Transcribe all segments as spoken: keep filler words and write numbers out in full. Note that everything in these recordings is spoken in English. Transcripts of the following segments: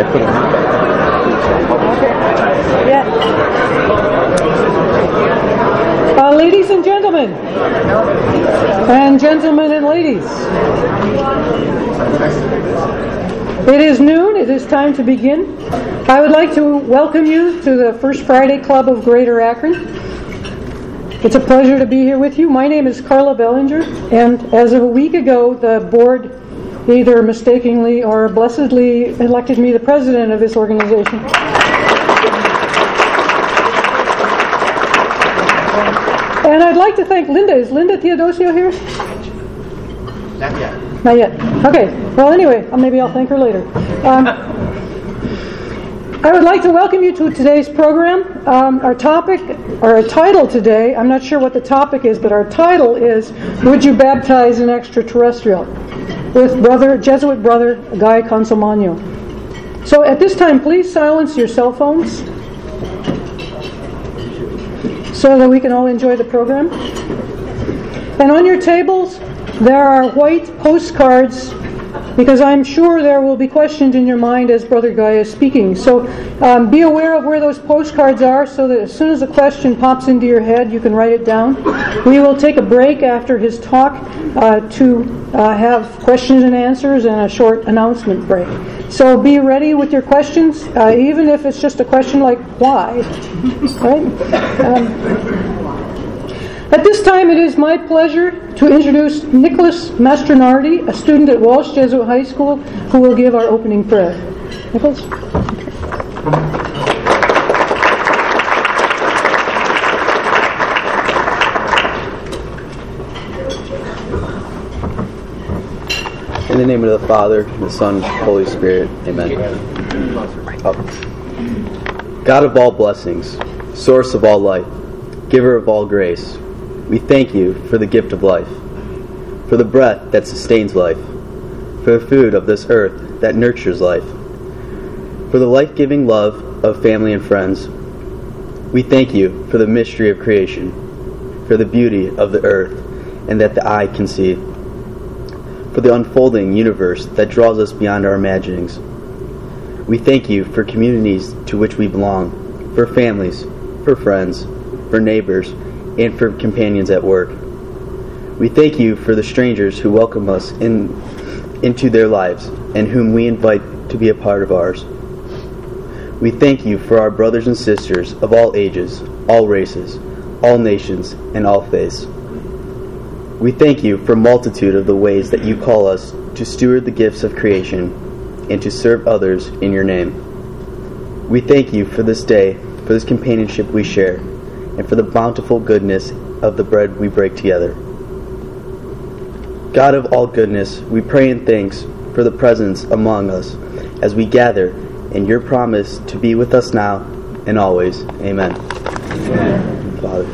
I put them Yeah. Uh, ladies and gentlemen, and gentlemen and ladies, it is noon. It is time to begin. I would like to welcome you to the First Friday Club of Greater Akron. It's a pleasure to be here with you. My name is Carla Bellinger, and as of a week ago, the board either mistakenly or blessedly elected me the president of this organization. And I'd like to thank Linda. Is Linda Theodosio here? Not yet. Not yet. Okay. Well, anyway, maybe I'll thank her later. Um, I would like to welcome you to today's program. Um, our topic, or our title today, I'm not sure what the topic is, but our title is, Would You Baptize an Extraterrestrial? With brother, Jesuit brother Guy Consolmagno. So at this time, please silence your cell phones so that we can all enjoy the program. And on your tables, there are white postcards, because I'm sure there will be questions in your mind as Brother Guy is speaking. So um, be aware of where those postcards are so that as soon as a question pops into your head, you can write it down. We will take a break after his talk uh, to uh, have questions and answers and a short announcement break. So be ready with your questions, uh, even if it's just a question like, why? Right? Um, At this time, it is my pleasure to introduce Nicholas Mastronardi, a student at Walsh Jesuit High School, who will give our opening prayer. Nicholas? In the name of the Father, the Son, and the Holy Spirit. Amen. Oh. God of all blessings, source of all life, giver of all grace, we thank you for the gift of life, for the breath that sustains life, for the food of this earth that nurtures life, for the life-giving love of family and friends. We thank you for the mystery of creation, for the beauty of the earth and that the eye can see, for the unfolding universe that draws us beyond our imaginings. We thank you for communities to which we belong, for families, for friends, for neighbors, and for companions at work. We thank you for the strangers who welcome us in, into their lives and whom we invite to be a part of ours. We thank you for our brothers and sisters of all ages, all races, all nations, and all faiths. We thank you for a multitude of the ways that you call us to steward the gifts of creation and to serve others in your name. We thank you for this day, for this companionship we share, and for the bountiful goodness of the bread we break together. God of all goodness, we pray in thanks for the presence among us as we gather in your promise to be with us now and always. Amen. Amen. Father.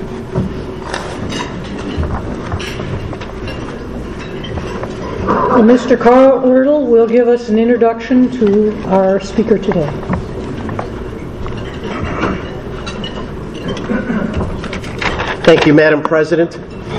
Well, Mister Carl Ertl will give us an introduction to our speaker today. Thank you, Madam President.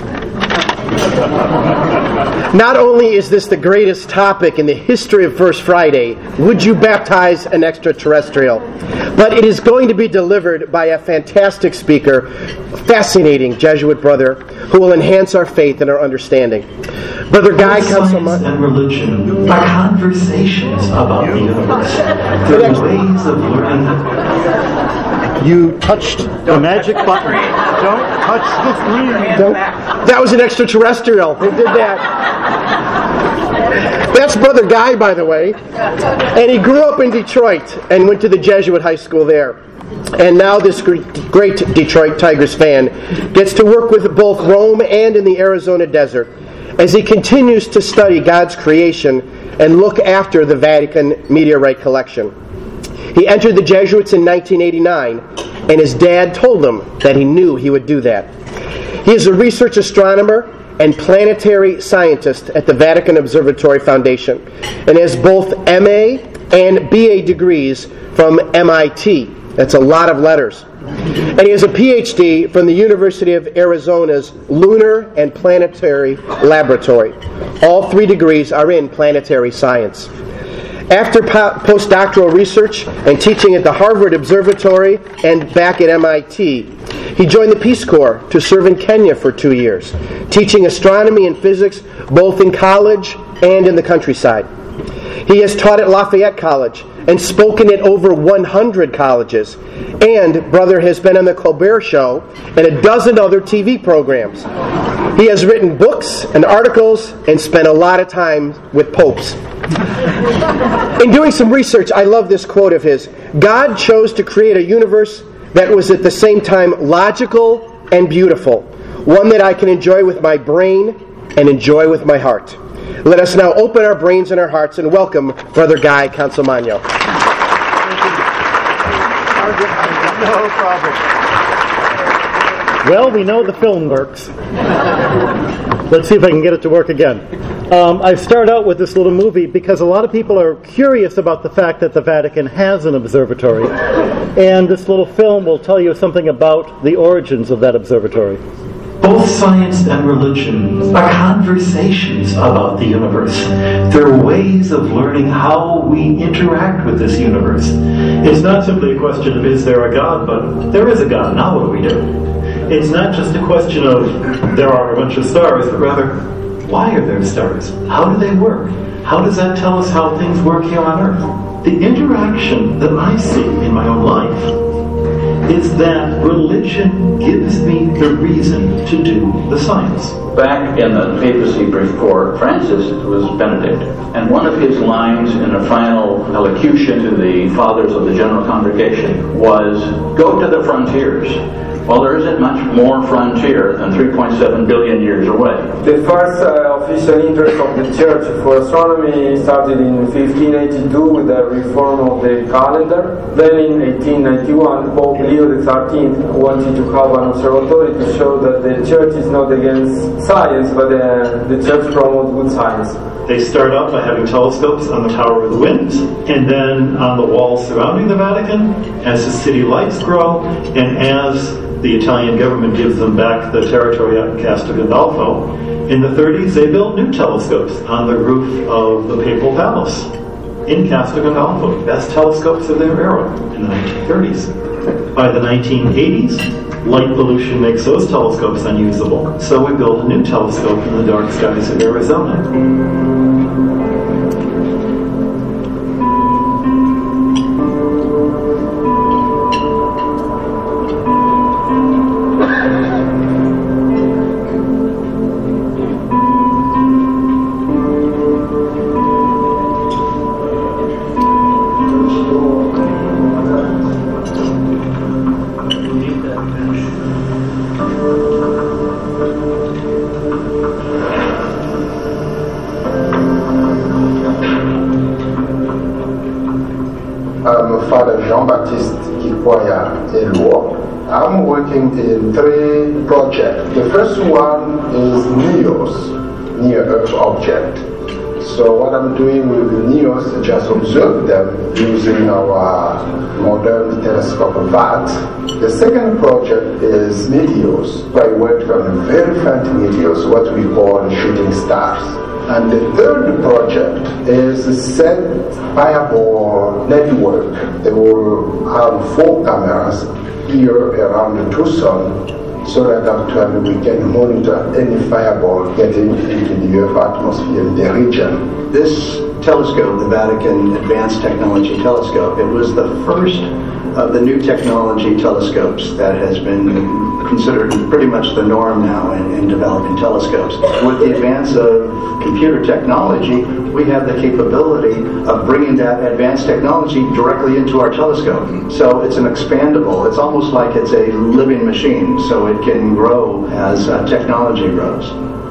Not only is this the greatest topic in the history of First Friday, would you baptize an extraterrestrial? But it is going to be delivered by a fantastic speaker, fascinating Jesuit brother, who will enhance our faith and our understanding. Brother Guy Consolmagno. Science and religion are conversations about the universe. They're ways of learning. You touched the magic button. Don't touch the screen. Don't. That was an extraterrestrial. Who did that? That's Brother Guy, by the way. And he grew up in Detroit and went to the Jesuit high school there. And now this great Detroit Tigers fan gets to work with both Rome and in the Arizona desert as he continues to study God's creation and look after the Vatican meteorite collection. He entered the Jesuits in nineteen eighty-nine, and his dad told him that he knew he would do that. He is a research astronomer and planetary scientist at the Vatican Observatory Foundation, and has both M A and B A degrees from M I T. That's a lot of letters. And he has a P H D from the University of Arizona's Lunar and Planetary Laboratory. All three degrees are in planetary science. After po- postdoctoral research and teaching at the Harvard Observatory and back at M I T, he joined the Peace Corps to serve in Kenya for two years, teaching astronomy and physics both in college and in the countryside. He has taught at Lafayette College and spoken at over one hundred colleges. And Brother has been on the Colbert Show and a dozen other T V programs. He has written books and articles and spent a lot of time with popes. In doing some research, I love this quote of his. God chose to create a universe that was at the same time logical and beautiful, one that I can enjoy with my brain and enjoy with my heart. Let us now open our brains and our hearts and welcome Brother Guy Consolmagno. No problem. Well, we know the film works. Let's see if I can get it to work again. Um, I start out with this little movie because a lot of people are curious about the fact that the Vatican has an observatory. And this little film will tell you something about the origins of that observatory. Both science and religion are conversations about the universe. They're ways of learning how we interact with this universe. It's not simply a question of is there a God, but there is a God, now what do we do? It's not just a question of there are a bunch of stars, but rather, why are there stars? How do they work? How does that tell us how things work here on Earth? The interaction that I see in my own life is that religion gives me the reason to do the science. Back in the papacy before Francis, it was Benedict, and one of his lines in a final elocution to the fathers of the General Congregation was, "Go to the frontiers." Well, there isn't much more frontier than three point seven billion years away. The first uh, official interest of the Church for astronomy started in fifteen eighty-two with the reform of the calendar. Then in eighteen ninety-one, Pope Leo the thirteenth wanted to have an observatory to show that the Church is not against science, but uh, the Church promotes good science. They start out by having telescopes on the Tower of the Winds, and then on the walls surrounding the Vatican, as the city lights grow, and as the Italian government gives them back the territory at Castel Gandolfo. In the thirties, they built new telescopes on the roof of the Papal Palace in Castel Gandolfo, best telescopes of their era in the nineteen thirties. By the nineteen eighties, light pollution makes those telescopes unusable, so we built a new telescope in the dark skies of Arizona. I'm working in three projects. The first one is NEOS, Near Earth Object. So what I'm doing with the NEOS is just observe them using our modern telescope V A T. The second project is meteors. I worked on very faint meteors, what we call shooting stars. And the third project is the Set Fireball Network. They will have four cameras here around Tucson, so that actually we can monitor any fireball getting into the Earth atmosphere in the region. This telescope, the Vatican Advanced Technology Telescope, it was the first of the new technology telescopes that has been considered pretty much the norm now in, in developing telescopes. With the advance of computer technology, we have the capability of bringing that advanced technology directly into our telescope. So it's an expandable, it's almost like it's a living machine, so it can grow as uh, technology grows.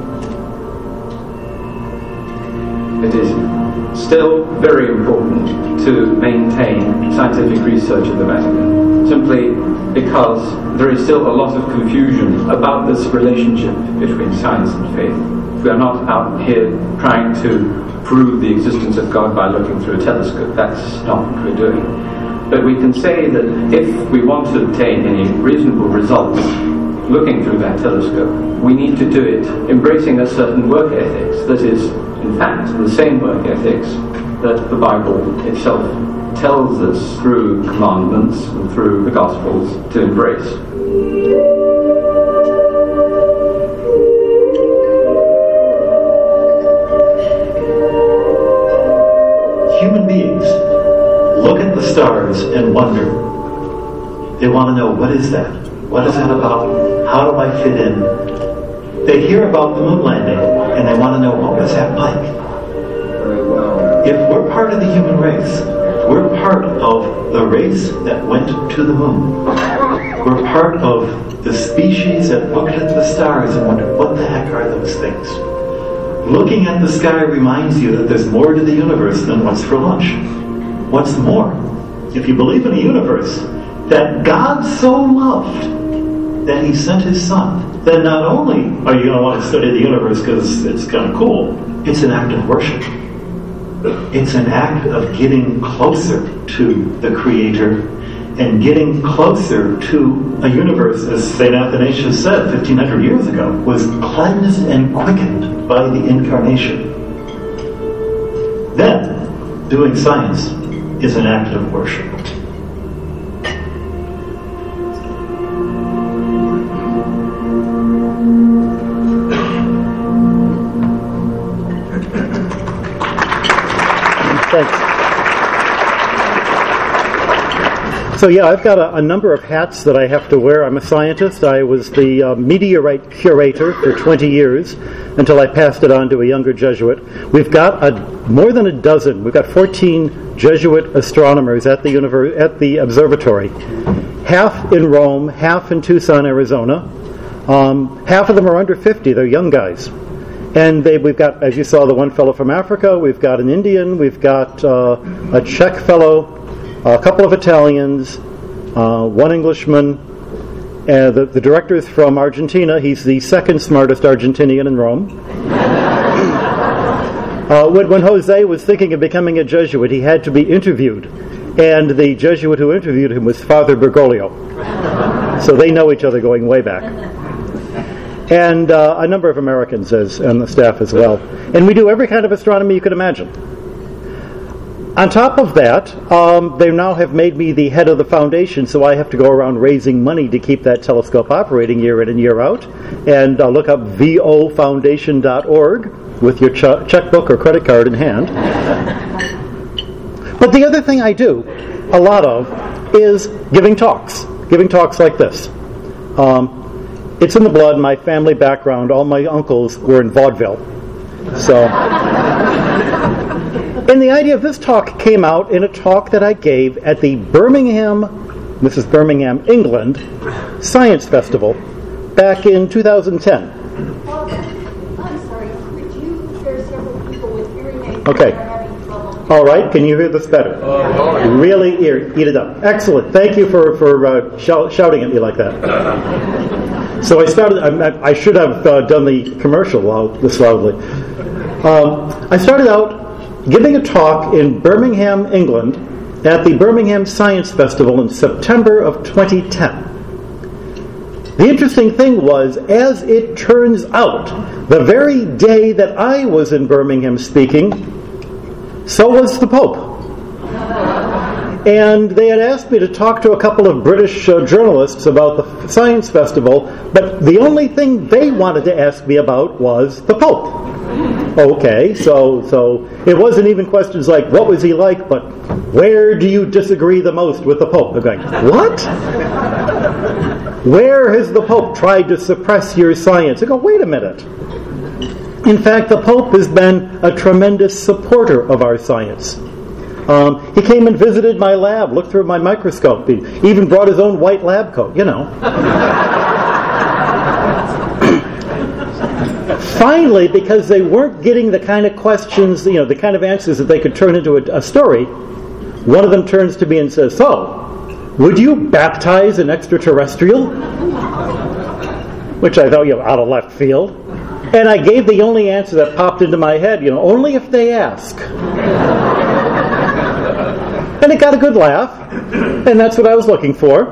It is still very important to maintain scientific research at the Vatican, simply because there is still a lot of confusion about this relationship between science and faith. We are not out here trying to prove the existence of God by looking through a telescope. That's not what we're doing. But we can say that if we want to obtain any reasonable results looking through that telescope, we need to do it embracing a certain work ethics that is, in fact, the same work ethics that the Bible itself tells us through commandments and through the Gospels to embrace. Human beings look at the stars and wonder. They want to know, what is that? What is that about? How do I fit in? They hear about the moon landing and they want to know, what was that like? If we're part of the human race, we're part of the race that went to the moon. We're part of the species that looked at the stars and wondered, what the heck are those things? Looking at the sky reminds you that there's more to the universe than what's for lunch. What's more? If you believe in a universe that God so loved that He sent His Son, then not only are you going to want to study the universe because it's kind of cool, it's an act of worship. It's an act of getting closer to the Creator and getting closer to a universe, as Saint Athanasius said fifteen hundred years ago, was cleansed and quickened by the Incarnation. Then, doing science is an act of worship. Thanks. So yeah, I've got a, a number of hats that I have to wear. I'm a scientist. I was the uh, meteorite curator for twenty years until I passed it on to a younger Jesuit. We've got a, more than a dozen. We've got fourteen Jesuit astronomers at the univer- at the observatory. Half in Rome, half in Tucson, Arizona. Um, half of them are under fifty. They're young guys. And they, we've got, as you saw, the one fellow from Africa, we've got an Indian, we've got uh, a Czech fellow, a couple of Italians, uh, one Englishman, uh, the, the director is from Argentina. He's the second smartest Argentinian in Rome. uh, when, when Jose was thinking of becoming a Jesuit, he had to be interviewed. And the Jesuit who interviewed him was Father Bergoglio. So they know each other going way back. And uh, a number of Americans as on the staff as well. And we do every kind of astronomy you could imagine. On top of that, um, they now have made me the head of the foundation, so I have to go around raising money to keep that telescope operating year in and year out. And uh, look up V O foundation dot org with your ch- checkbook or credit card in hand. But the other thing I do, a lot of, is giving talks. Giving talks like this. Um, It's in the blood, my family background. All my uncles were in vaudeville. So, and the idea of this talk came out in a talk that I gave at the Birmingham, this is Birmingham, England, Science Festival back in two thousand ten. I'm sorry, could you, there are several people with hearing aids Okay. that are having trouble. All right, can you hear this better? Really ear, eat it up. Excellent. Thank you for, for uh, shout, shouting at me like that. So I started, I, I should have uh, done the commercial loud, this loudly. Um, I started out giving a talk in Birmingham, England, at the Birmingham Science Festival in September of twenty ten. The interesting thing was, as it turns out, the very day that I was in Birmingham speaking, so was the Pope. And they had asked me to talk to a couple of British uh, journalists about the Science Festival, but the only thing they wanted to ask me about was the Pope. Okay, so so it wasn't even questions like, what was he like, but where do you disagree the most with the Pope? I'm going, what? Where has the Pope tried to suppress your science? I go, wait a minute. In fact, the Pope has been a tremendous supporter of our science. Um, he came and visited my lab, looked through my microscope. He even brought his own white lab coat, you know. Finally, because they weren't getting the kind of questions, you know, the kind of answers that they could turn into a, a story, one of them turns to me and says, so, would you baptize an extraterrestrial? Which I thought, you know, out of left field. And I gave the only answer that popped into my head, you know, only if they ask. And it got a good laugh, and that's what I was looking for.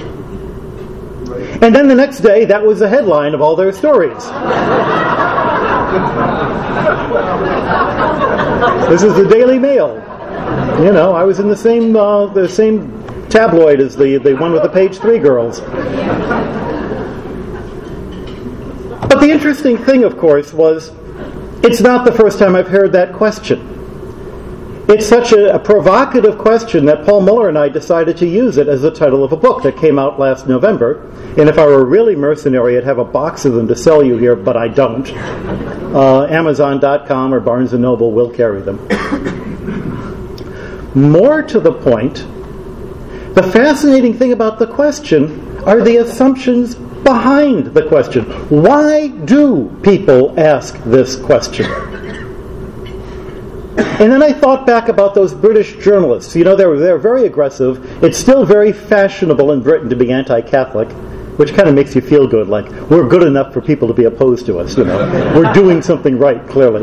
And then the next day, that was the headline of all their stories. This is the Daily Mail. You know, I was in the same uh, the same tabloid as the, the one with the page three girls. But the interesting thing, of course, was it's not the first time I've heard that question. It's such a, a provocative question that Paul Muller and I decided to use it as the title of a book that came out last November. And if I were really mercenary, I'd have a box of them to sell you here, but I don't. Uh, Amazon dot com or Barnes and Noble will carry them. More to the point, the fascinating thing about the question are the assumptions behind the question. Why do people ask this question? And then I thought back about those British journalists. You know, they're, they're very aggressive. It's still very fashionable in Britain to be anti-Catholic, which kind of makes you feel good, like we're good enough for people to be opposed to us, you know. We're doing something right, clearly.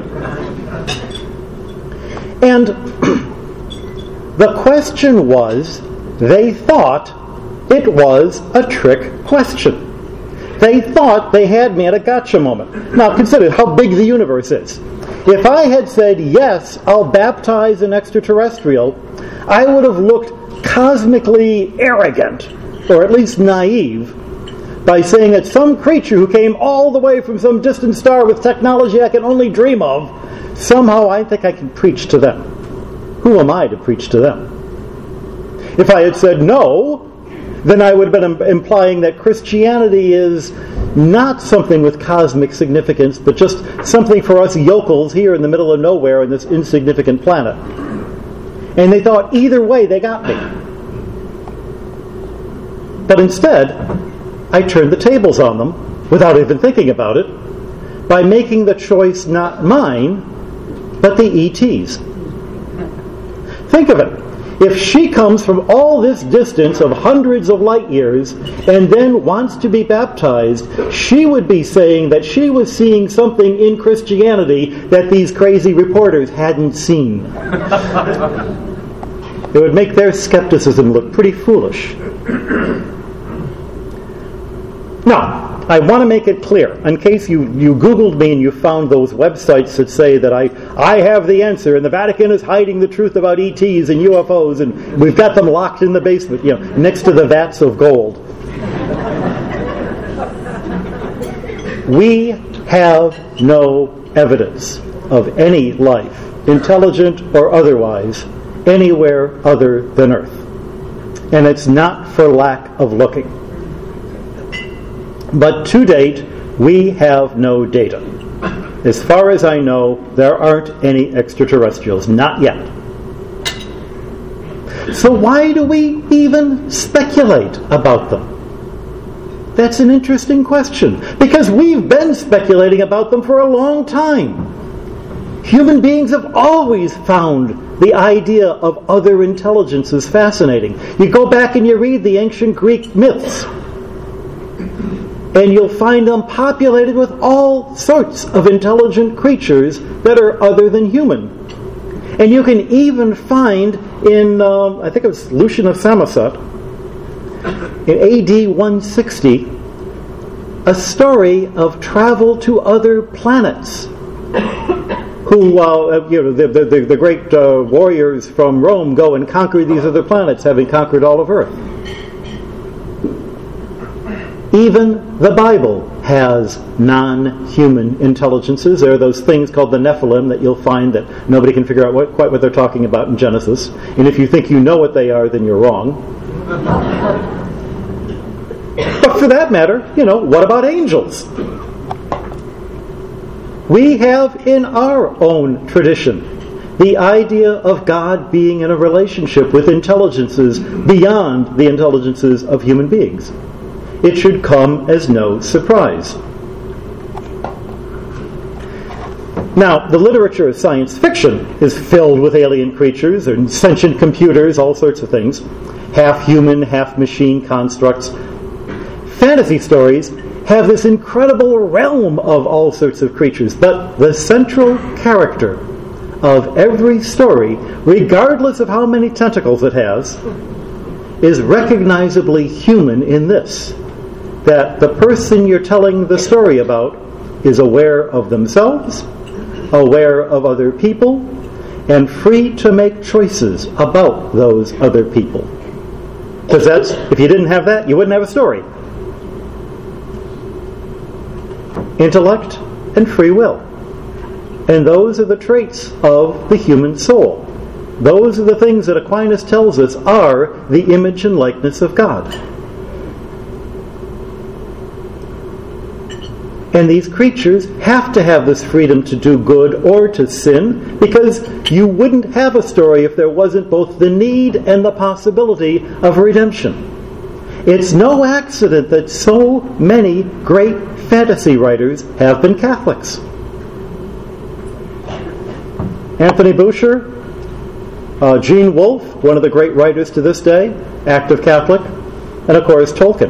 And the question was, they thought it was a trick question. They thought they had me at a gotcha moment. Now consider how big the universe is. If I had said, yes, I'll baptize an extraterrestrial, I would have looked cosmically arrogant, or at least naive, by saying that some creature who came all the way from some distant star with technology I can only dream of, somehow I think I can preach to them. Who am I to preach to them? If I had said no, then I would have been implying that Christianity is not something with cosmic significance, but just something for us yokels here in the middle of nowhere on this insignificant planet. And they thought either way they got me. But instead, I turned the tables on them, without even thinking about it, by making the choice not mine, but the E T's. Think of it. If she comes from all this distance of hundreds of light years and then wants to be baptized, she would be saying that she was seeing something in Christianity that these crazy reporters hadn't seen. It would make their skepticism look pretty foolish. Now, I want to make it clear, in case you, you Googled me and you found those websites that say that I, I have the answer and the Vatican is hiding the truth about E Ts and U F Os and we've got them locked in the basement, you know, next to the vats of gold. We have no evidence of any life, intelligent or otherwise, anywhere other than Earth. And it's not for lack of looking. But to date, we have no data. As far as I know, there aren't any extraterrestrials. Not yet. So why do we even speculate about them? That's an interesting question. Because we've been speculating about them for a long time. Human beings have always found the idea of other intelligences fascinating. You go back and you read the ancient Greek myths, and you'll find them populated with all sorts of intelligent creatures that are other than human. And you can even find in, um, I think it was Lucian of Samosat, in A D one sixty, a story of travel to other planets. Who, uh, you know, the, the, the great uh, warriors from Rome go and conquer these other planets, having conquered all of Earth. Even the Bible has non-human intelligences. There are those things called the Nephilim that you'll find that nobody can figure out what, quite what they're talking about in Genesis. And if you think you know what they are, then you're wrong. But for that matter, you know, what about angels? We have in our own tradition the idea of God being in a relationship with intelligences beyond the intelligences of human beings. It should come as no surprise. Now, the literature of science fiction is filled with alien creatures and sentient computers, all sorts of things, half human, half machine constructs. Fantasy stories have this incredible realm of all sorts of creatures, but the central character of every story, regardless of how many tentacles it has, is recognizably human in this: that the person you're telling the story about is aware of themselves, aware of other people, and free to make choices about those other people. Because that's, if you didn't have that, you wouldn't have a story. Intellect and free will. And those are the traits of the human soul. Those are the things that Aquinas tells us are the image and likeness of God. And these creatures have to have this freedom to do good or to sin, because you wouldn't have a story if there wasn't both the need and the possibility of redemption. It's no accident that so many great fantasy writers have been Catholics. Anthony Boucher, uh, Gene Wolfe, one of the great writers to this day, active Catholic, and of course Tolkien.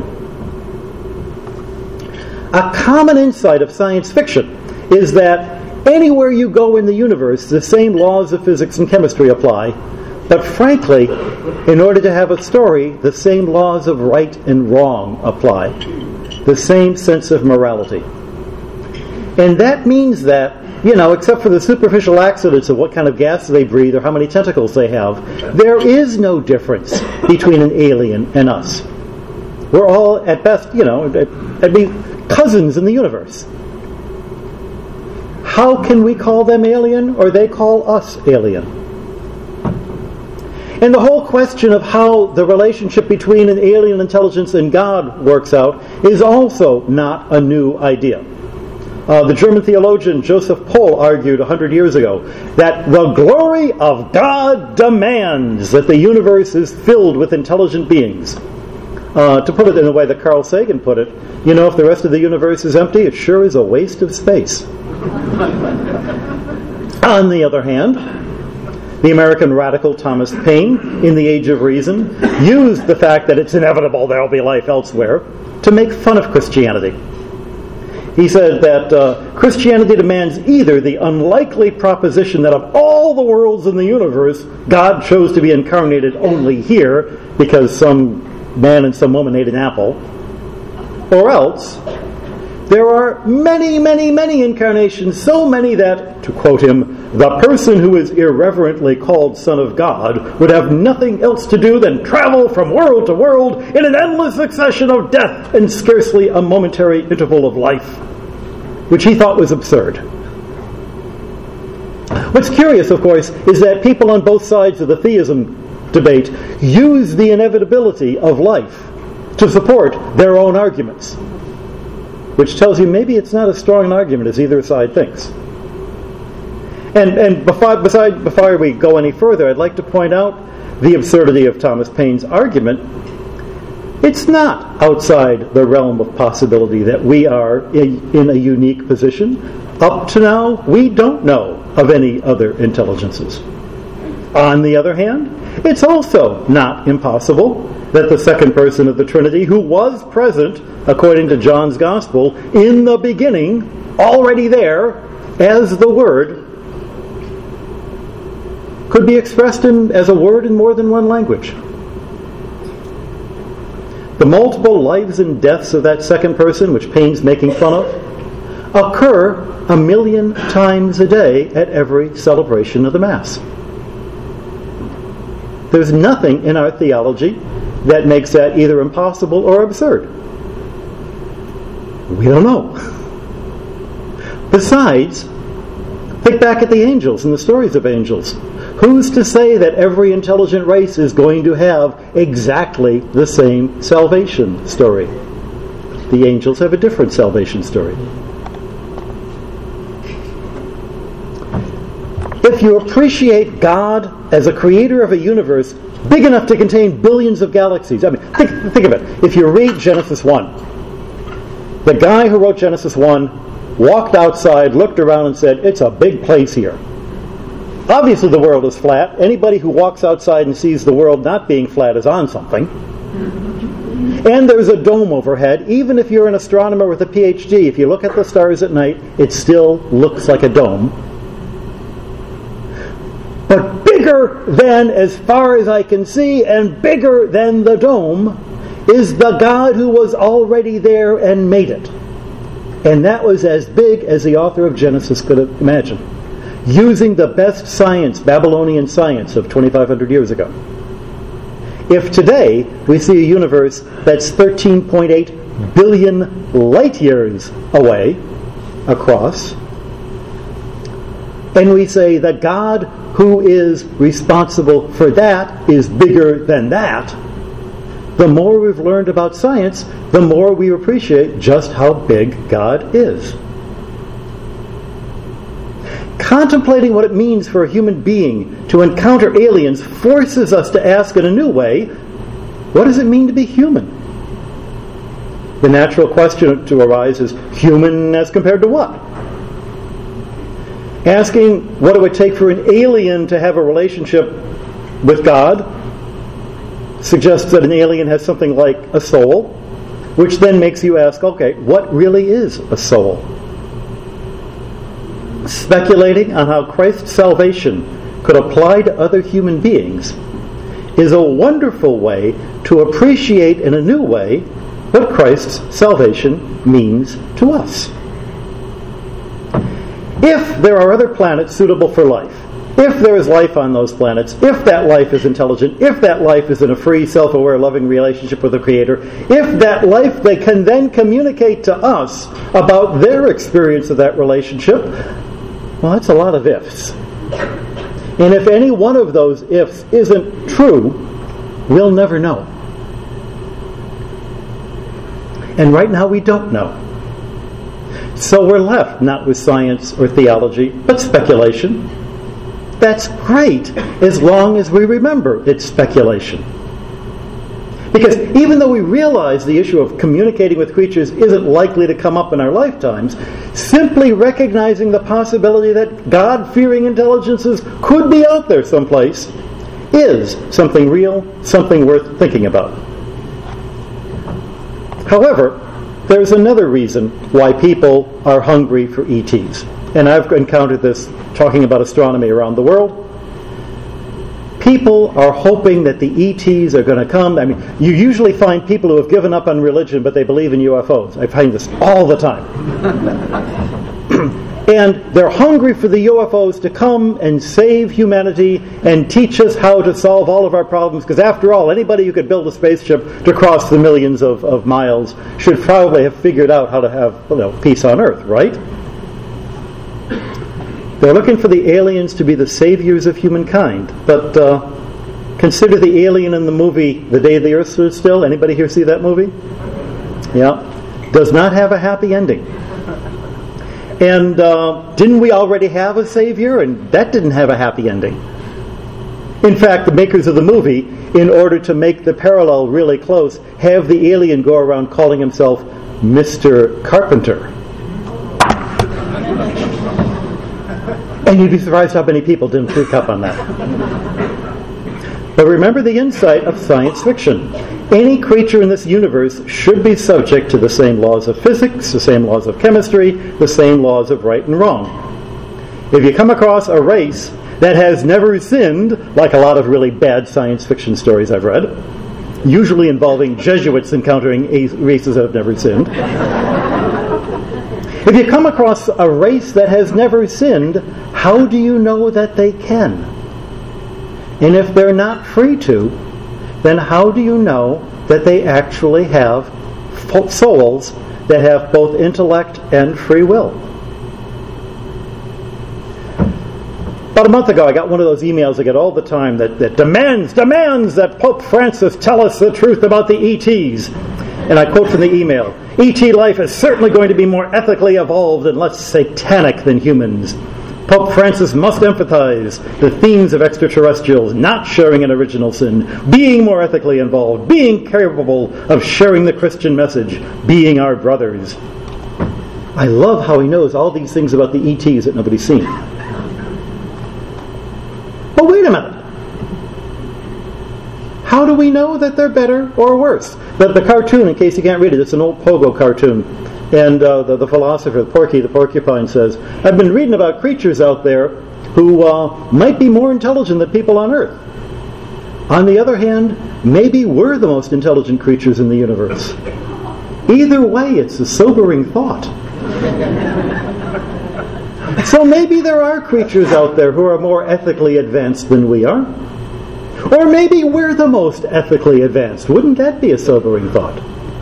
A common insight of science fiction is that anywhere you go in the universe, the same laws of physics and chemistry apply, but frankly, in order to have a story, the same laws of right and wrong apply, the same sense of morality. And that means that, you know, except for the superficial accidents of what kind of gas they breathe or how many tentacles they have, there is no difference between an alien and us. We're all, at best, you know, at least cousins in the universe. How can we call them alien, or they call us alien? And the whole question of how the relationship between an alien intelligence and God works out is also not a new idea. Uh, the German theologian Joseph Pohl argued a hundred years ago that the glory of God demands that the universe is filled with intelligent beings. Uh, to put it in the way that Carl Sagan put it, you know, if the rest of the universe is empty, it sure is a waste of space. On the other hand, the American radical Thomas Paine, in The Age of Reason, used the fact that it's inevitable there will be life elsewhere to make fun of Christianity. He said that uh, Christianity demands either the unlikely proposition that of all the worlds in the universe, God chose to be incarnated only here because some man and some woman ate an apple, or else there are many, many, many incarnations, so many that, to quote him, the person who is irreverently called Son of God would have nothing else to do than travel from world to world in an endless succession of death and scarcely a momentary interval of life, which he thought was absurd. What's curious, of course, is that people on both sides of the theism debate use the inevitability of life to support their own arguments, which tells you maybe it's not as strong an argument as either side thinks. And and before, beside, before we go any further, I'd like to point out the absurdity of Thomas Paine's argument. It's not outside the realm of possibility that we are in, in a unique position. Up to now, we don't know of any other intelligences. On the other hand, it's also not impossible that the second person of the Trinity, who was present, according to John's Gospel, in the beginning, already there, as the Word, could be expressed in, as a word in more than one language. The multiple lives and deaths of that second person, which Paine's making fun of, occur a million times a day at every celebration of the Mass. There's nothing in our theology that makes that either impossible or absurd. We don't know. Besides, think back at the angels and the stories of angels. Who's to say that every intelligent race is going to have exactly the same salvation story? The angels have a different salvation story. If you appreciate God as a creator of a universe big enough to contain billions of galaxies, I mean, think, think of it. If you read Genesis one, the guy who wrote Genesis one walked outside, looked around and said, it's a big place here. Obviously the world is flat. Anybody who walks outside and sees the world not being flat is on something. And there's a dome overhead. Even if you're an astronomer with a P H D, if you look at the stars at night, it still looks like a dome. But bigger than, as far as I can see, and bigger than the dome, is the God who was already there and made it. And that was as big as the author of Genesis could imagine. using the best science, Babylonian science of twenty-five hundred years ago. If today we see a universe that's thirteen point eight billion light years away across, and we say that God who is responsible for that is bigger than that, the more we've learned about science, the more we appreciate just how big God is. Contemplating what it means for a human being to encounter aliens forces us to ask in a new way, what does it mean to be human? The natural question to arise is, human as compared to what? Asking what it would take for an alien to have a relationship with God suggests that an alien has something like a soul, which then makes you ask, okay, what really is a soul? Speculating on how Christ's salvation could apply to other human beings is a wonderful way to appreciate in a new way what Christ's salvation means to us. If there are other planets suitable for life, if there is life on those planets, if that life is intelligent, if that life is in a free, self-aware, loving relationship with the Creator, if that life they can then communicate to us about their experience of that relationship, well, that's a lot of ifs. And if any one of those ifs isn't true, we'll never know. And right now we don't know. So we're left not with science or theology, but speculation. That's great, as long as we remember it's speculation. Because even though we realize the issue of communicating with creatures isn't likely to come up in our lifetimes, simply recognizing the possibility that God-fearing intelligences could be out there someplace is something real, something worth thinking about. However, there's another reason why people are hungry for E Ts. And I've encountered this talking about astronomy around the world. People are hoping that the E Ts are going to come. I mean, you usually find people who have given up on religion, but they believe in U F Os. I find this all the time. And they're hungry for the U F Os to come and save humanity and teach us how to solve all of our problems, because after all, anybody who could build a spaceship to cross the millions of, of miles should probably have figured out how to have, you know, peace on Earth, right? They're looking for the aliens to be the saviors of humankind. But uh, consider the alien in the movie The Day the Earth Stood Still. Anybody here see that movie? Yeah. Does not have a happy ending. And uh, didn't we already have a savior? And that didn't have a happy ending. In fact, the makers of the movie, in order to make the parallel really close, have the alien go around calling himself Mister Carpenter. And you'd be surprised how many people didn't pick up on that. But remember the insight of science fiction. Any creature in this universe should be subject to the same laws of physics, the same laws of chemistry, the same laws of right and wrong. If you come across a race that has never sinned, like a lot of really bad science fiction stories I've read, usually involving Jesuits encountering races that have never sinned, if you come across a race that has never sinned, how do you know that they can? And if they're not free to, then how do you know that they actually have souls that have both intellect and free will? About a month ago, I got one of those emails I get all the time that, that demands, demands that Pope Francis tell us the truth about the E Ts. And I quote from the email, E T life is certainly going to be more ethically evolved and less satanic than humans. Pope Francis must emphasize the themes of extraterrestrials not sharing an original sin, being more ethically involved, being capable of sharing the Christian message, being our brothers. I love how he knows all these things about the E Ts that nobody's seen. But wait a minute. How do we know that they're better or worse? The, the cartoon, in case you can't read it, it's an old Pogo cartoon. And uh, the, the philosopher, Porky the Porcupine, says, I've been reading about creatures out there who uh, might be more intelligent than people on Earth. On the other hand, maybe we're the most intelligent creatures in the universe. Either way, it's a sobering thought. So maybe there are creatures out there who are more ethically advanced than we are. Or maybe we're the most ethically advanced. Wouldn't that be a sobering thought?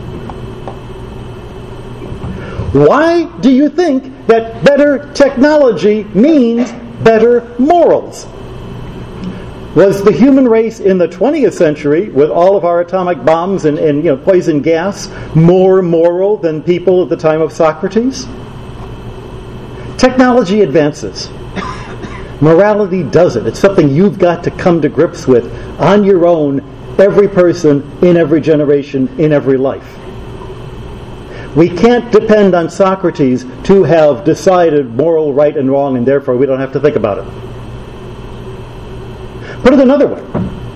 Why do you think that better technology means better morals? Was the human race in the twentieth century, with all of our atomic bombs and, and you know, poison gas, more moral than people at the time of Socrates? Technology advances. Morality doesn't. It's something you've got to come to grips with on your own, every person, in every generation, in every life. We can't depend on Socrates to have decided moral right and wrong, and therefore we don't have to think about it. Put it another way.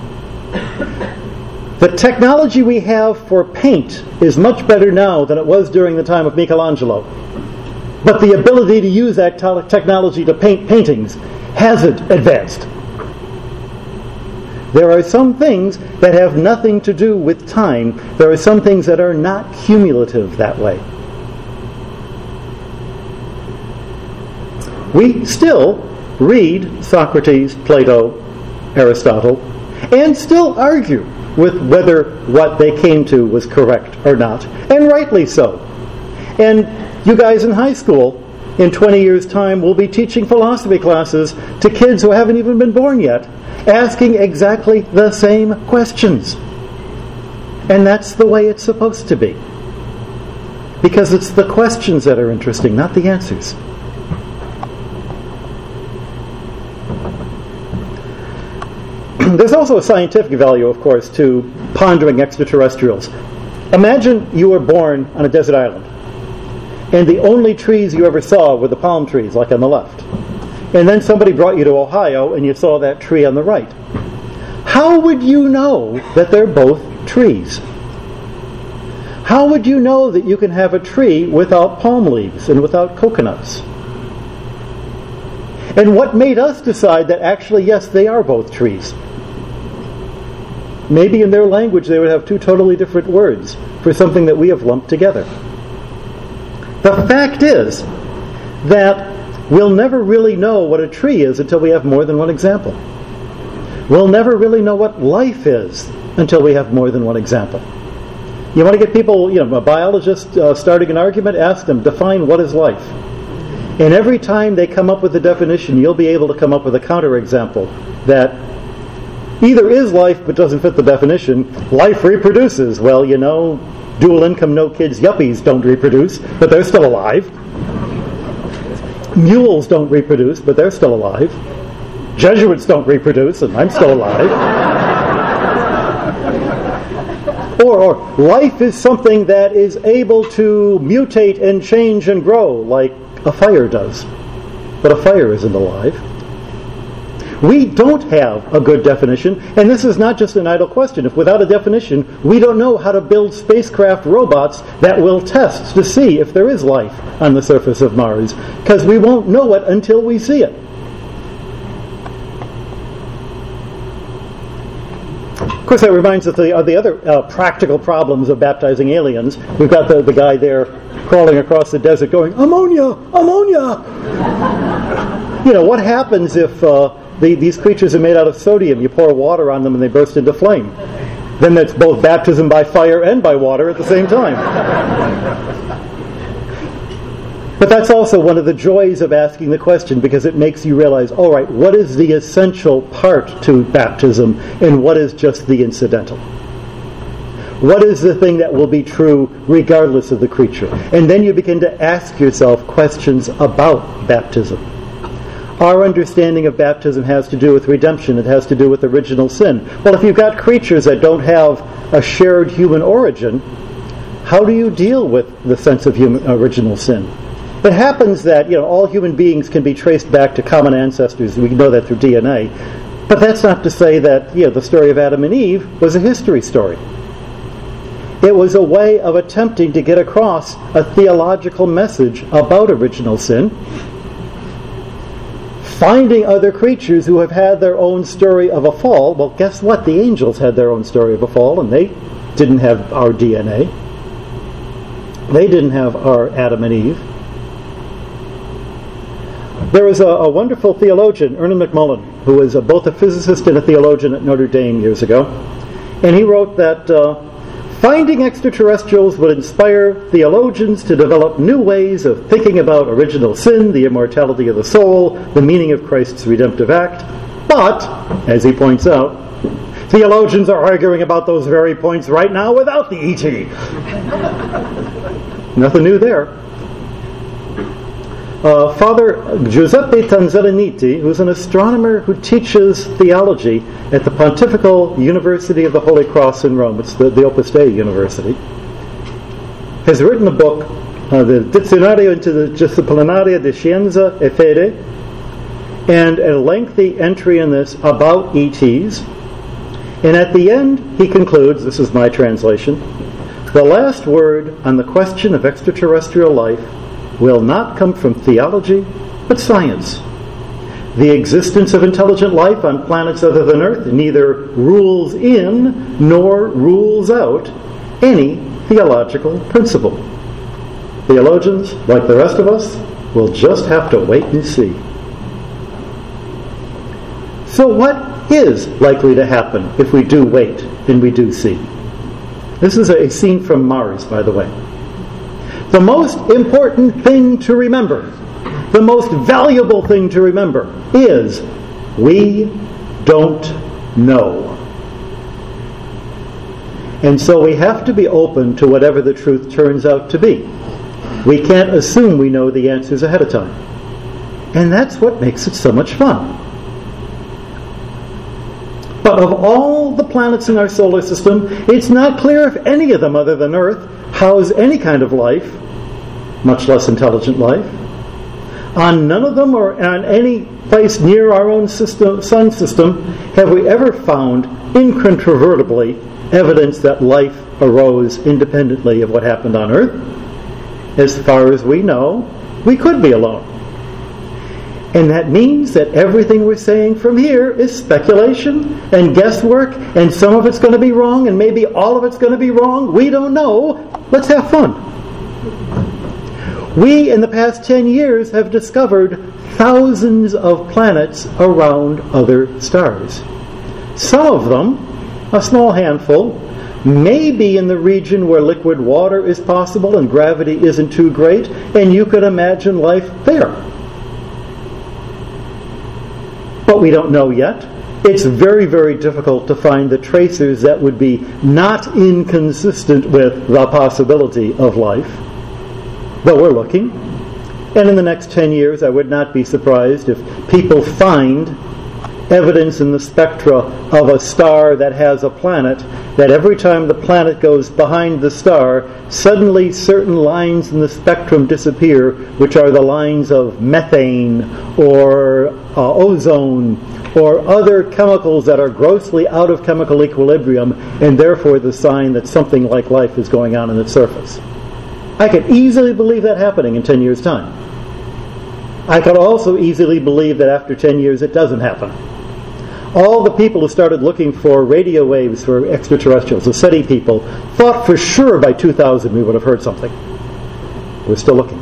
The technology we have for paint is much better now than it was during the time of Michelangelo. But the ability to use that technology to paint paintings hasn't advanced. There are some things that have nothing to do with time. There are some things that are not cumulative that way. We still read Socrates, Plato, Aristotle, and still argue with whether what they came to was correct or not, and rightly so. And you guys in high school, in twenty years' time, will be teaching philosophy classes to kids who haven't even been born yet, asking exactly the same questions. And that's the way it's supposed to be. Because it's the questions that are interesting, not the answers. There's also a scientific value, of course, to pondering extraterrestrials. Imagine you were born on a desert island, and the only trees you ever saw were the palm trees, like on the left. And then somebody brought you to Ohio, and you saw that tree on the right. How would you know that they're both trees? How would you know that you can have a tree without palm leaves and without coconuts? And what made us decide that actually, yes, they are both trees? Maybe in their language they would have two totally different words for something that we have lumped together. The fact is that we'll never really know what a tree is until we have more than one example. We'll never really know what life is until we have more than one example. You want to get people, you know, a biologist uh, starting an argument, ask them, define what is life. And every time they come up with a definition, you'll be able to come up with a counterexample that either is life but doesn't fit the definition. Life reproduces. Well, you know, dual income, no kids, yuppies don't reproduce, but they're still alive. Mules don't reproduce, but they're still alive. Jesuits don't reproduce, and I'm still alive. or, or life is something that is able to mutate and change and grow like a fire does. But a fire isn't alive. We don't have a good definition, and this is not just an idle question. If without a definition, we don't know how to build spacecraft robots that will test to see if there is life on the surface of Mars, because we won't know it until we see it. Of course, that reminds us of the, of the other uh, practical problems of baptizing aliens. We've got the, the guy there crawling across the desert going, ammonia, ammonia! You know, what happens if uh, the, these creatures are made out of sodium? You pour water on them and they burst into flame. Then that's both baptism by fire and by water at the same time. But that's also one of the joys of asking the question, because it makes you realize, all right, what is the essential part to baptism and what is just the incidental? What is the thing that will be true regardless of the creature? And then you begin to ask yourself questions about baptism. Our understanding of baptism has to do with redemption. It has to do with original sin. Well, if you've got creatures that don't have a shared human origin, how do you deal with the sense of human original sin? It happens that, you know, all human beings can be traced back to common ancestors. We know that through D N A. But that's not to say that, you know, the story of Adam and Eve was a history story. It was a way of attempting to get across a theological message about original sin, finding other creatures who have had their own story of a fall. Well, guess what? The angels had their own story of a fall, and they didn't have our D N A. They didn't have our Adam and Eve. There was a, a wonderful theologian, Ernest McMullen, who was a, both a physicist and a theologian at Notre Dame years ago. And he wrote that uh, finding extraterrestrials would inspire theologians to develop new ways of thinking about original sin, the immortality of the soul, the meaning of Christ's redemptive act. But, as he points out, theologians are arguing about those very points right now without the E T. Nothing new there. Uh, Father Giuseppe Tanzeliniti, who's an astronomer who teaches theology at the Pontifical University of the Holy Cross in Rome, it's the, the Opus Dei University, has written a book, uh, the Dizionario Interdisciplinaria di Scienza e Fede, and a lengthy entry in this about E Ts. And at the end, he concludes, this is my translation, the last word on the question of extraterrestrial life will not come from theology, but science. The existence of intelligent life on planets other than Earth neither rules in nor rules out any theological principle. Theologians, like the rest of us, will just have to wait and see. So what is likely to happen if we do wait and we do see? This is a scene from Mars, by the way. The most important thing to remember, the most valuable thing to remember, is we don't know. And so we have to be open to whatever the truth turns out to be. We can't assume we know the answers ahead of time. And that's what makes it so much fun. But of all the planets in our solar system, it's not clear if any of them other than Earth house any kind of life, much less intelligent life. On none of them or on any place near our own system, sun system have we ever found incontrovertibly evidence that life arose independently of what happened on Earth. As far as we know, we could be alone. And that means that everything we're saying from here is speculation and guesswork, and some of it's going to be wrong, and maybe all of it's going to be wrong. We don't know. Let's have fun. We, in the past ten years, have discovered thousands of planets around other stars. Some of them, a small handful, may be in the region where liquid water is possible and gravity isn't too great, and you could imagine life there. But we don't know yet. It's very, very difficult to find the tracers that would be not inconsistent with the possibility of life. But we're looking. And in the next ten years, I would not be surprised if people find evidence in the spectra of a star that has a planet, that every time the planet goes behind the star, suddenly certain lines in the spectrum disappear, which are the lines of methane or uh, ozone or other chemicals that are grossly out of chemical equilibrium, and therefore the sign that something like life is going on in its surface. I could easily believe that happening in ten years' time. I could also easily believe that after ten years it doesn't happen. All the people who started looking for radio waves for extraterrestrials, the SETI people, thought for sure by two thousand we would have heard something. We're still looking.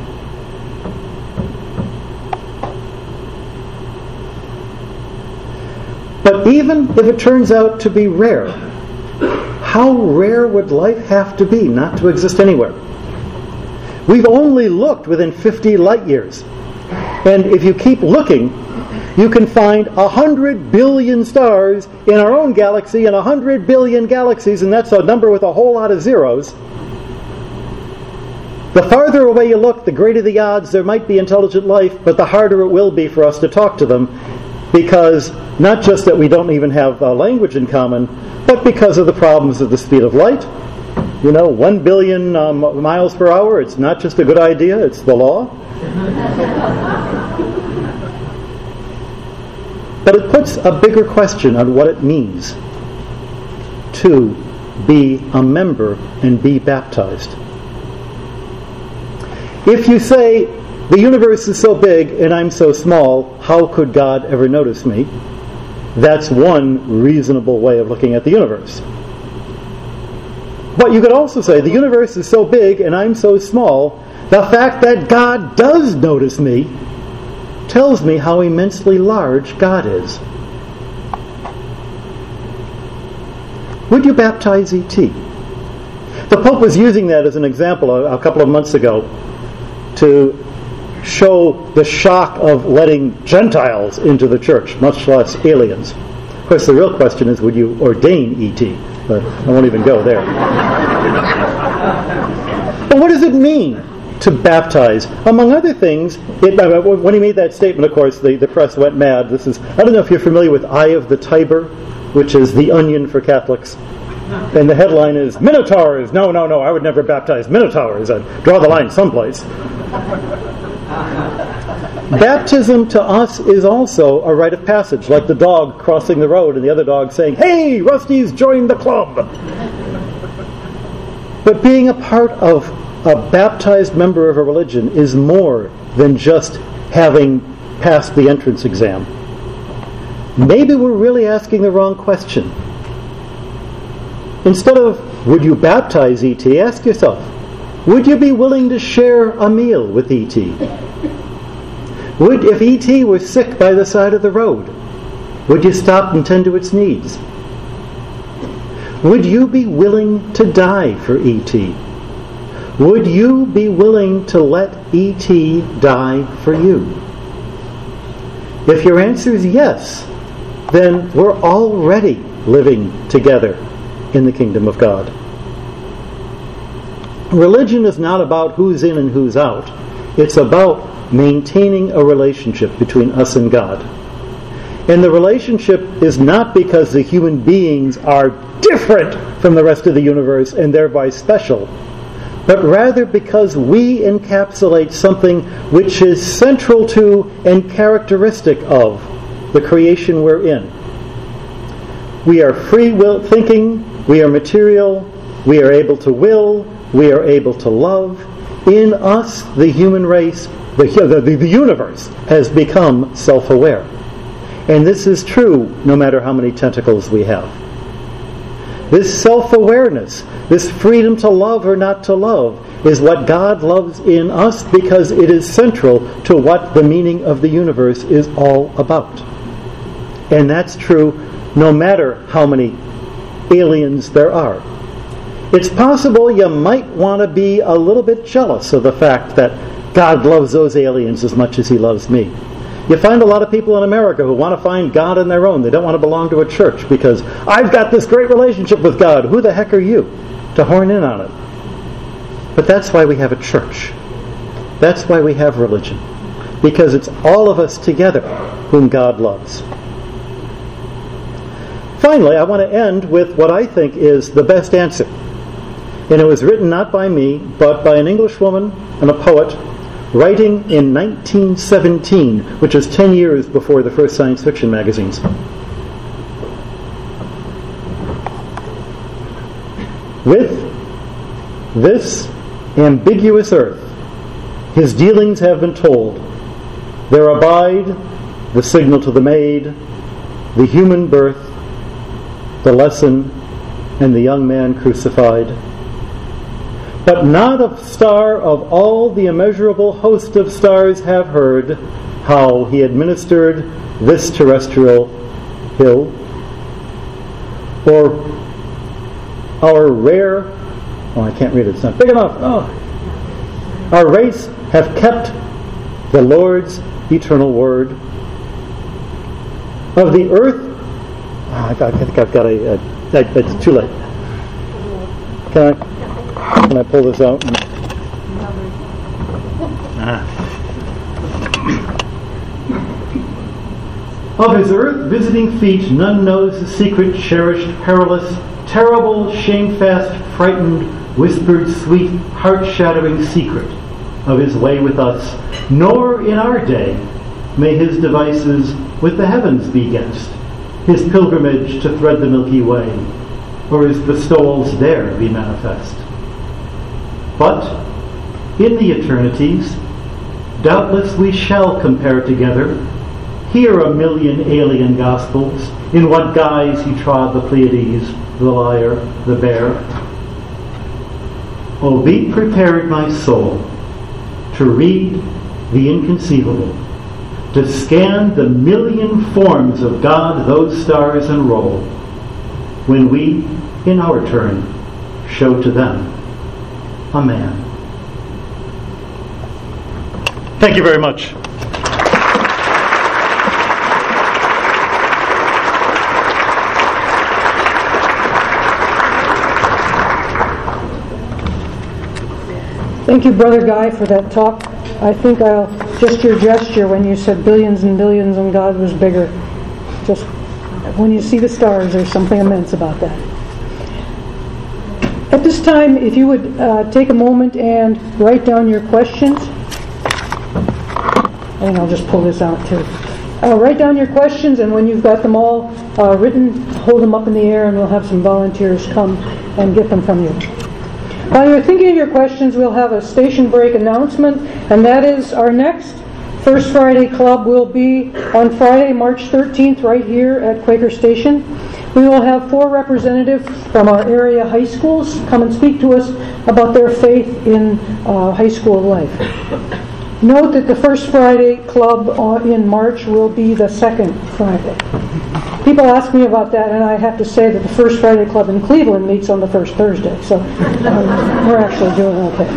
But even if it turns out to be rare, how rare would life have to be not to exist anywhere? We've only looked within fifty light years. And if you keep looking, you can find a hundred billion stars in our own galaxy and a hundred billion galaxies, and that's a number with a whole lot of zeros. The farther away you look, the greater the odds there might be intelligent life, but the harder it will be for us to talk to them, because not just that we don't even have a language in common, but because of the problems of the speed of light. You know, one billion um, miles per hour, it's not just a good idea, it's the law. But it puts a bigger question on what it means to be a member and be baptized. If you say, the universe is so big and I'm so small, how could God ever notice me? That's one reasonable way of looking at the universe. But you could also say, the universe is so big and I'm so small, the fact that God does notice me tells me how immensely large God is. Would you baptize E T? The Pope was using that as an example a, a couple of months ago to show the shock of letting Gentiles into the church, much less aliens. Of course, the real question is, would you ordain E T? But I won't even go there. But what does it mean to baptize? Among other things, it, uh, when he made that statement, of course, the, the press went mad. This is, I don't know if you're familiar with Eye of the Tiber, which is The Onion for Catholics. And the headline is, Minotaurs! No, no, no, I would never baptize Minotaurs. I'd draw the line someplace. Baptism to us is also a rite of passage, like the dog crossing the road and the other dog saying, "Hey, Rusty's joined the club!" But being a part of a baptized member of a religion is more than just having passed the entrance exam. Maybe we're really asking the wrong question. Instead of, would you baptize E T, ask yourself, would you be willing to share a meal with E T? Would, if E T were sick by the side of the road, would you stop and tend to its needs? Would you be willing to die for E T? Would you be willing to let E T die for you? If your answer is yes, then we're already living together in the kingdom of God. Religion is not about who's in and who's out. It's about maintaining a relationship between us and God. And the relationship is not because the human beings are different from the rest of the universe and thereby special, but rather because we encapsulate something which is central to and characteristic of the creation we're in. We are free will thinking, we are material, we are able to will, we are able to love. In us, the human race, the, the, the universe, has become self-aware. And this is true no matter how many tentacles we have. This self-awareness, this freedom to love or not to love, is what God loves in us because it is central to what the meaning of the universe is all about. And that's true no matter how many aliens there are. It's possible you might want to be a little bit jealous of the fact that God loves those aliens as much as He loves me. You find a lot of people in America who want to find God on their own. They don't want to belong to a church because I've got this great relationship with God. Who the heck are you to horn in on it? But that's why we have a church. That's why we have religion. Because it's all of us together whom God loves. Finally, I want to end with what I think is the best answer. And it was written not by me, but by an English woman and a poet, writing in nineteen seventeen, which is ten years before the first science fiction magazines. With this ambiguous earth, His dealings have been told. There abide the signal to the maid, the human birth, the lesson, and the young man crucified. But not a star of all the immeasurable host of stars have heard how He administered this terrestrial hill, or our rare, oh I can't read it, it's not big enough, oh. Our race have kept the Lord's eternal word. Of the earth, oh, I think I've got a, a, a, it's too late. Can I? Can I pull this out? Ah. Of His earth visiting feet, none knows the secret, cherished, perilous, terrible, shamefast, frightened, whispered, sweet, heart-shattering secret of His way with us, nor in our day may His devices with the heavens be guessed, His pilgrimage to thread the Milky Way, or His bestowals there be manifest. But in the eternities, doubtless we shall compare together, hear a million alien gospels, in what guise He trod the Pleiades, the Lyre, the Bear. Oh, be prepared, my soul, to read the inconceivable, to scan the million forms of God those stars enroll, when we, in our turn, show to them a man. Thank you very much. Thank you, Brother Guy, for that talk. I think I'll just your gesture when you said billions and billions and God was bigger. Just when you see the stars, there's something immense about that. At this time, if you would uh, take a moment and write down your questions. And I'll just pull this out too. Uh, write down your questions, and when you've got them all uh, written, hold them up in the air, and we'll have some volunteers come and get them from you. While you're thinking of your questions, we'll have a station break announcement, and that is our next First Friday Club will be on Friday, March thirteenth, right here at Quaker Station. We will have four representatives from our area high schools come and speak to us about their faith in uh, high school life. Note that the First Friday Club in March will be the second Friday. People ask me about that, and I have to say that the First Friday Club in Cleveland meets on the first Thursday, so um, we're actually doing okay.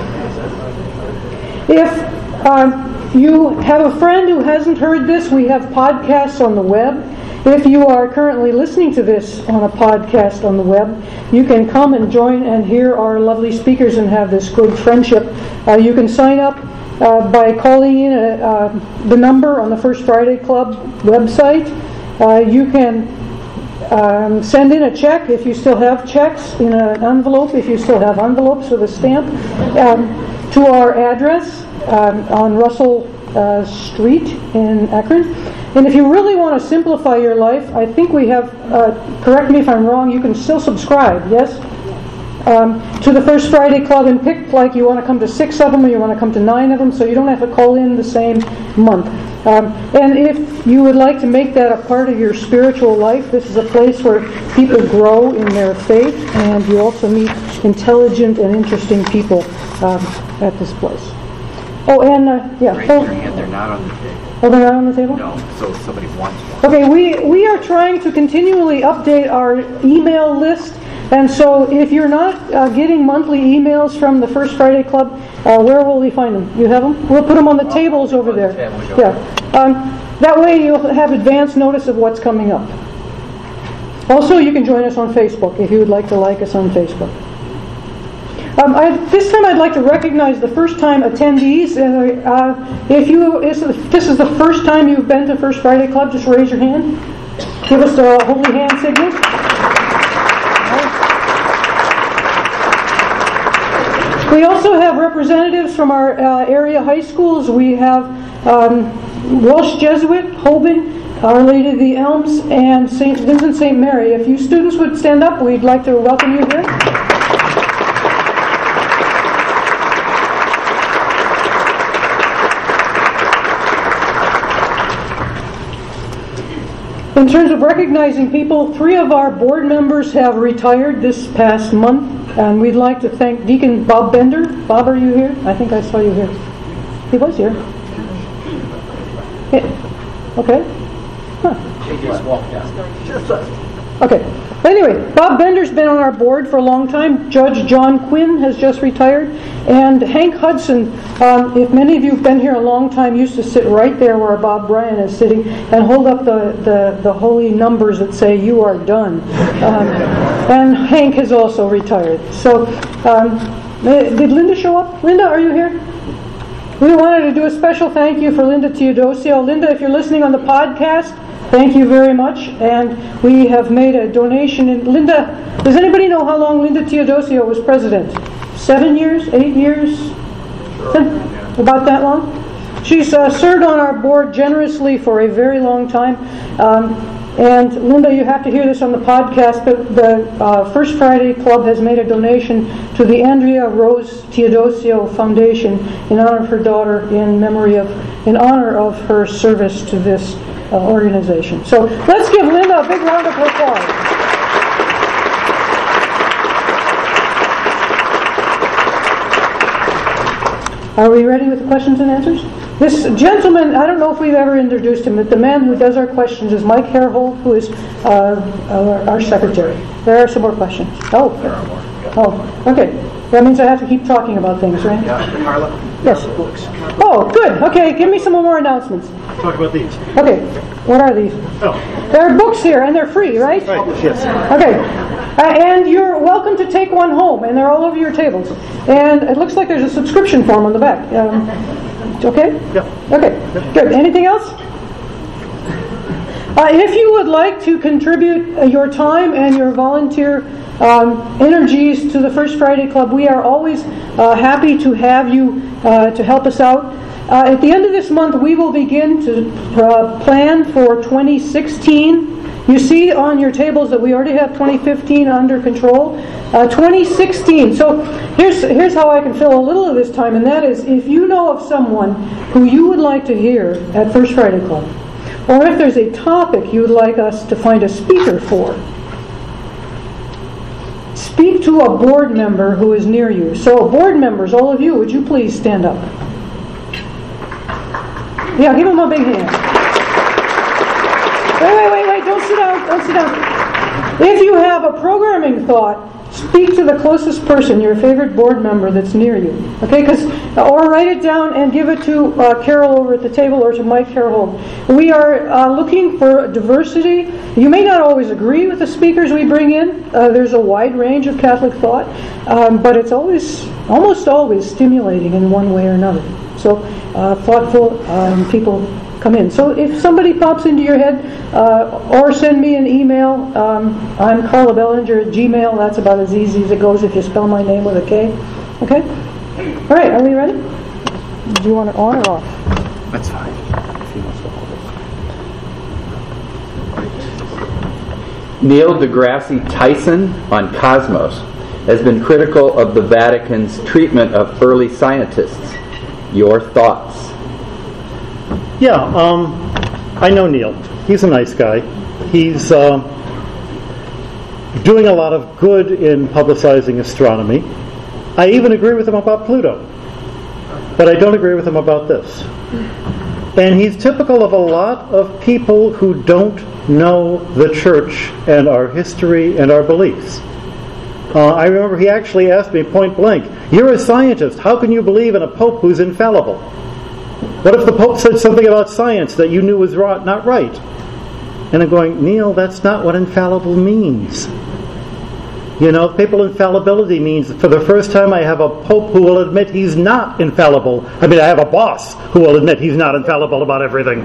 If uh, you have a friend who hasn't heard this, we have podcasts on the web. If you are currently listening to this on a podcast on the web, you can come and join and hear our lovely speakers and have this good friendship. Uh, you can sign up uh, by calling in a, uh, the number on the First Friday Club website. Uh, you can um, send in a check if you still have checks, in an envelope if you still have envelopes with a stamp, um, to our address um, on Russell uh, Street in Akron. And if you really want to simplify your life, I think we have, uh, correct me if I'm wrong, you can still subscribe, yes? Um, to the First Friday Club and pick, like you want to come to six of them or you want to come to nine of them, so you don't have to call in the same month. Um, and if you would like to make that a part of your spiritual life, this is a place where people grow in their faith, and you also meet intelligent and interesting people um, at this place. Oh, and uh, yeah. Raise oh, your hand. They're not on the table. Oh, they're not on the table? No. So if somebody wants one. Okay, we we are trying to continually update our email list. And so if you're not uh, getting monthly emails from the First Friday Club, uh, where will we find them? You have them? We'll put them on the tables over there. Yeah. Um, that way you'll have advance notice of what's coming up. Also, you can join us on Facebook if you would like to like us on Facebook. Um, I, this time I'd like to recognize the first-time attendees. Uh, if you, if this is the first time you've been to First Friday Club, just raise your hand. Give us a holy hand signal. We also have representatives from our uh, area high schools. We have um, Walsh Jesuit, Hoban, Our Lady of the Elms, and Saint Vincent Saint Mary. If you students would stand up, we'd like to welcome you here. In terms of recognizing people, three of our board members have retired this past month. And we'd like to thank Deacon Bob Bender. Bob, are you here? I think I saw you here. He was here. Yeah. Okay. Huh. Okay. Anyway, Bob Bender's been on our board for a long time. Judge John Quinn has just retired. And Hank Hudson, um, if many of you have been here a long time, used to sit right there where Bob Bryan is sitting and hold up the, the, the holy numbers that say, "You are done." Um, and Hank has also retired. So, um, did Linda show up? Linda, are you here? We wanted to do a special thank you for Linda Teodosio. Linda, if you're listening on the podcast, thank you very much. And we have made a donation. And Linda, does anybody know how long Linda Teodosio was president? Seven years? Eight years? Sure. About that long? She's uh, served on our board generously for a very long time. Um, and Linda, you have to hear this on the podcast, but the uh, First Friday Club has made a donation to the Andrea Rose Teodosio Foundation in honor of her daughter, in memory of, in honor of her service to this uh, organization. So let's give Linda a big round of applause. Are we ready with the questions and answers? This gentleman, I don't know if we've ever introduced him, but the man who does our questions is Mike Harehold, who is uh, our, our secretary. There are some more questions. Oh, oh, okay. That means I have to keep talking about things, right? Yeah, Carla. Yes. Oh, good. Okay, give me some more announcements. Talk about these. Okay, what are these? Oh. There are books here, and they're free, right? Right, yes. Okay. Uh, and you're welcome to take one home, and they're all over your tables. And it looks like there's a subscription form on the back. Um, okay? Yeah. Okay, good. Anything else? Uh, if you would like to contribute uh, your time and your volunteer um, energies to the First Friday Club, we are always uh, happy to have you uh, to help us out. Uh, at the end of this month, we will begin to uh, plan for twenty sixteen. You see on your tables that we already have twenty fifteen under control. Uh, twenty sixteen. So here's here's how I can fill a little of this time, and that is if you know of someone who you would like to hear at First Friday Club, or if there's a topic you would like us to find a speaker for, speak to a board member who is near you. So board members, all of you, would you please stand up? Yeah, give them a big hand. Wait, wait, wait, wait, don't sit down, don't sit down. If you have a programming thought, speak to the closest person, your favorite board member that's near you. Okay, because or write it down and give it to uh, Carol over at the table or to Mike Harehold. We are uh, looking for diversity. You may not always agree with the speakers we bring in. Uh, there's a wide range of Catholic thought, um, but it's always, almost always stimulating in one way or another. So uh, thoughtful um, people come in. So if somebody pops into your head, uh, or send me an email. Um, I'm Carla Bellinger at Gmail. That's about as easy as it goes if you spell my name with a K. Okay? All right, are we ready? Do you want it on or off? That's fine. If he wants to hold it. Neil deGrasse Tyson on Cosmos has been critical of the Vatican's treatment of early scientists. Your thoughts? Yeah, um, I know Neil. He's a nice guy. He's uh, doing a lot of good in publicizing astronomy. I even agree with him about Pluto. But I don't agree with him about this. And he's typical of a lot of people who don't know the Church and our history and our beliefs. Uh, I remember he actually asked me point blank, "You're a scientist. How can you believe in a Pope who's infallible? What if the Pope said something about science that you knew was not right?" And I'm going, Neil, that's not what infallible means. You know, papal infallibility means for the first time I have a Pope who will admit he's not infallible. I mean, I have a boss who will admit he's not infallible about everything.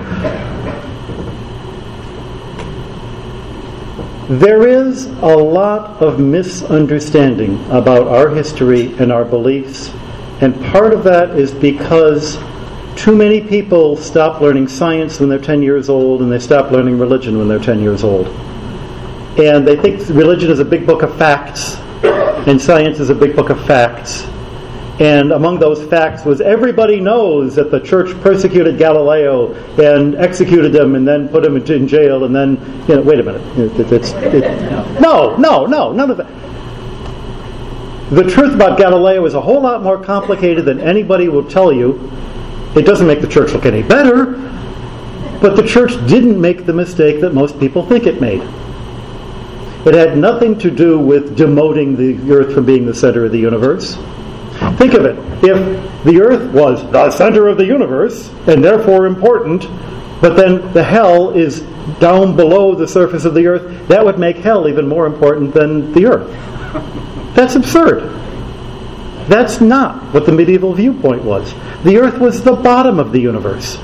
There is a lot of misunderstanding about our history and our beliefs, and part of that is because too many people stop learning science when they're ten years old, and they stop learning religion when they're ten years old. And they think religion is a big book of facts, and science is a big book of facts. And among those facts was everybody knows that the Church persecuted Galileo and executed him and then put him in jail and then, you know, wait a minute. It, it's, it, no, no, no, none of that. The truth about Galileo is a whole lot more complicated than anybody will tell you. It doesn't make the Church look any better, but the Church didn't make the mistake that most people think it made. It had nothing to do with demoting the earth from being the center of the universe. Think of it. If the earth was the center of the universe, and therefore important, but then the hell is down below the surface of the earth, that would make hell even more important than the earth. That's absurd. That's not what the medieval viewpoint was. The earth was the bottom of the universe.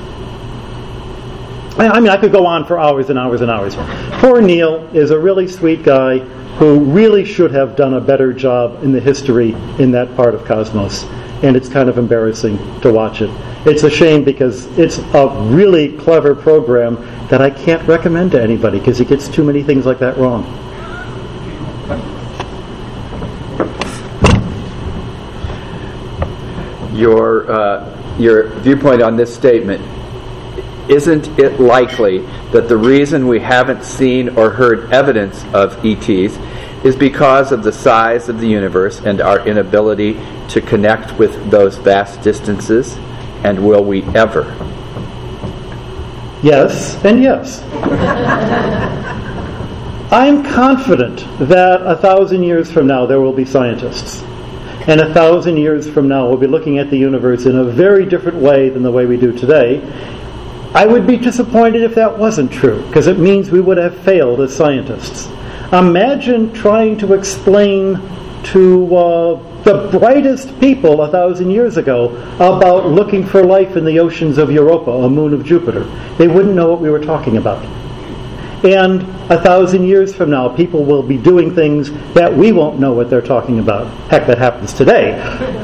I mean, I could go on for hours and hours and hours. Poor Neil is a really sweet guy who really should have done a better job in the history in that part of Cosmos. And it's kind of embarrassing to watch it. It's a shame because it's a really clever program that I can't recommend to anybody because he gets too many things like that wrong. Your uh, your viewpoint on this statement: isn't it likely that the reason we haven't seen or heard evidence of E Ts is because of the size of the universe and our inability to connect with those vast distances? and will we ever? Yes, and yes. I'm confident that a thousand years from now there will be scientists. And a thousand years from now we'll be looking at the universe in a very different way than the way we do today. I would be disappointed if that wasn't true, because it means we would have failed as scientists. Imagine trying to explain to uh, the brightest people a thousand years ago about looking for life in the oceans of Europa, a moon of Jupiter. They wouldn't know what we were talking about. And a thousand years from now, people will be doing things that we won't know what they're talking about. Heck, that happens today.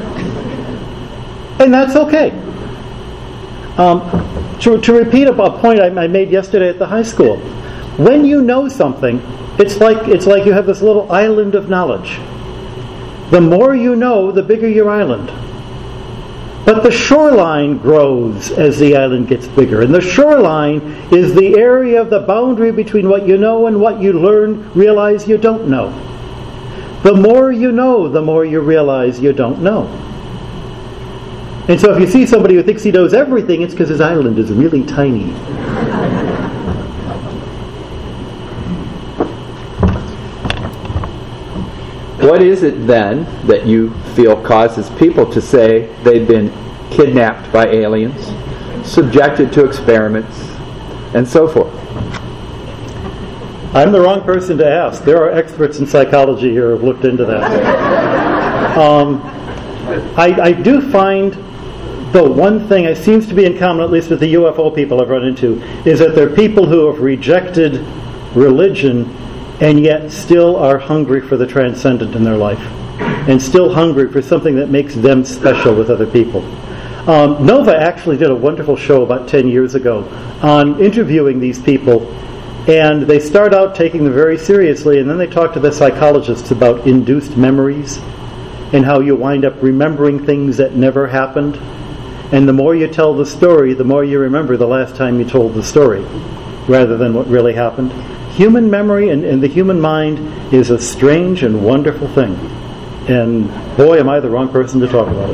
And that's okay. Um, to, to repeat a, a point I, I made yesterday at the high school, when you know something, it's like it's like you have this little island of knowledge. The more you know, the bigger your island. But the shoreline grows as the island gets bigger. And the shoreline is the area of the boundary between what you know and what you learn, realize you don't know. The more you know, the more you realize you don't know. And so if you see somebody who thinks he knows everything, it's because his island is really tiny. What is it then that you feel causes people to say they've been kidnapped by aliens, subjected to experiments, and so forth? I'm the wrong person to ask. There are experts in psychology here who have looked into that. um, I, I do find the one thing that seems to be in common, at least with the U F O people I've run into, is that there are people who have rejected religion and yet still are hungry for the transcendent in their life, and still hungry for something that makes them special with other people. Um, Nova actually did a wonderful show about ten years ago on interviewing these people, and they start out taking them very seriously, and then they talk to the psychologists about induced memories and how you wind up remembering things that never happened. And the more you tell the story, the more you remember the last time you told the story, rather than what really happened. Human memory and, and the human mind is a strange and wonderful thing. And boy, am I the wrong person to talk about it.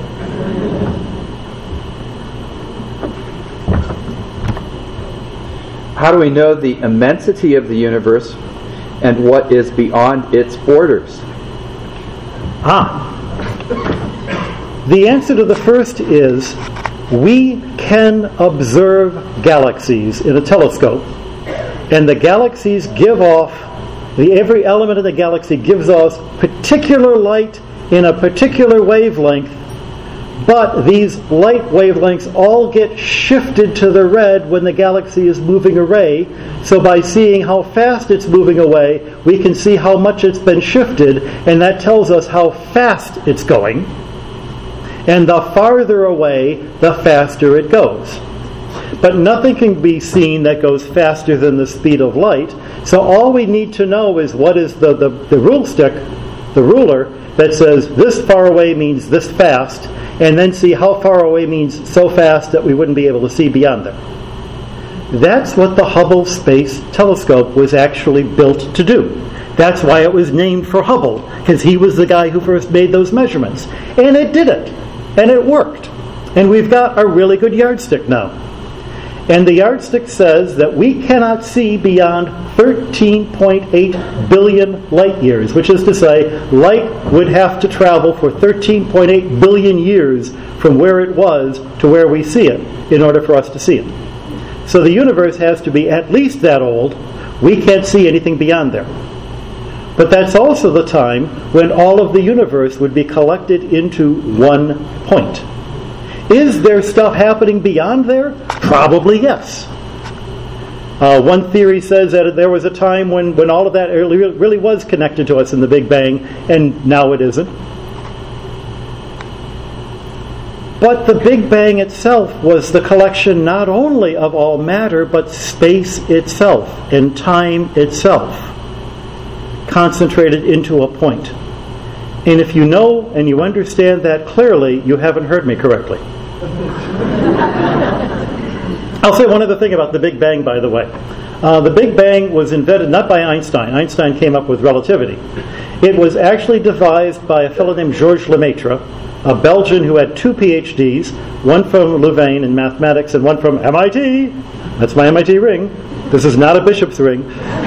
How do we know the immensity of the universe and what is beyond its borders? Ah. The answer to the first is we can observe galaxies in a telescope, and the galaxies give off, the, every element of the galaxy gives off particular light in a particular wavelength, but these light wavelengths all get shifted to the red when the galaxy is moving away. So by seeing how fast it's moving away, we can see how much it's been shifted, and that tells us how fast it's going. And the farther away, the faster it goes. But nothing can be seen that goes faster than the speed of light. So all we need to know is what is the, the, the rule stick, the ruler, that says this far away means this fast, and then see how far away means so fast that we wouldn't be able to see beyond there. That's what the Hubble Space Telescope was actually built to do. That's why it was named for Hubble, because he was the guy who first made those measurements. And it did it. And it worked. And we've got a really good yardstick now. And the yardstick says that we cannot see beyond thirteen point eight billion light years, which is to say, light would have to travel for thirteen point eight billion years from where it was to where we see it in order for us to see it. So the universe has to be at least that old. We can't see anything beyond there. But that's also the time when all of the universe would be collected into one point. Is there stuff happening beyond there? Probably yes. Uh, one theory says that there was a time when, when all of that really, really was connected to us in the Big Bang, and now it isn't. But the Big Bang itself was the collection not only of all matter, but space itself and time itself, concentrated into a point. And if you know and you understand that clearly, you haven't heard me correctly. I'll say one other thing about the Big Bang, by the way. Uh, the Big Bang was invented not by Einstein. Einstein came up with relativity. It was actually devised by a fellow named Georges Lemaitre, a Belgian who had two P H Ds, one from Louvain in mathematics and one from M I T. That's my M I T ring. This is not a bishop's ring.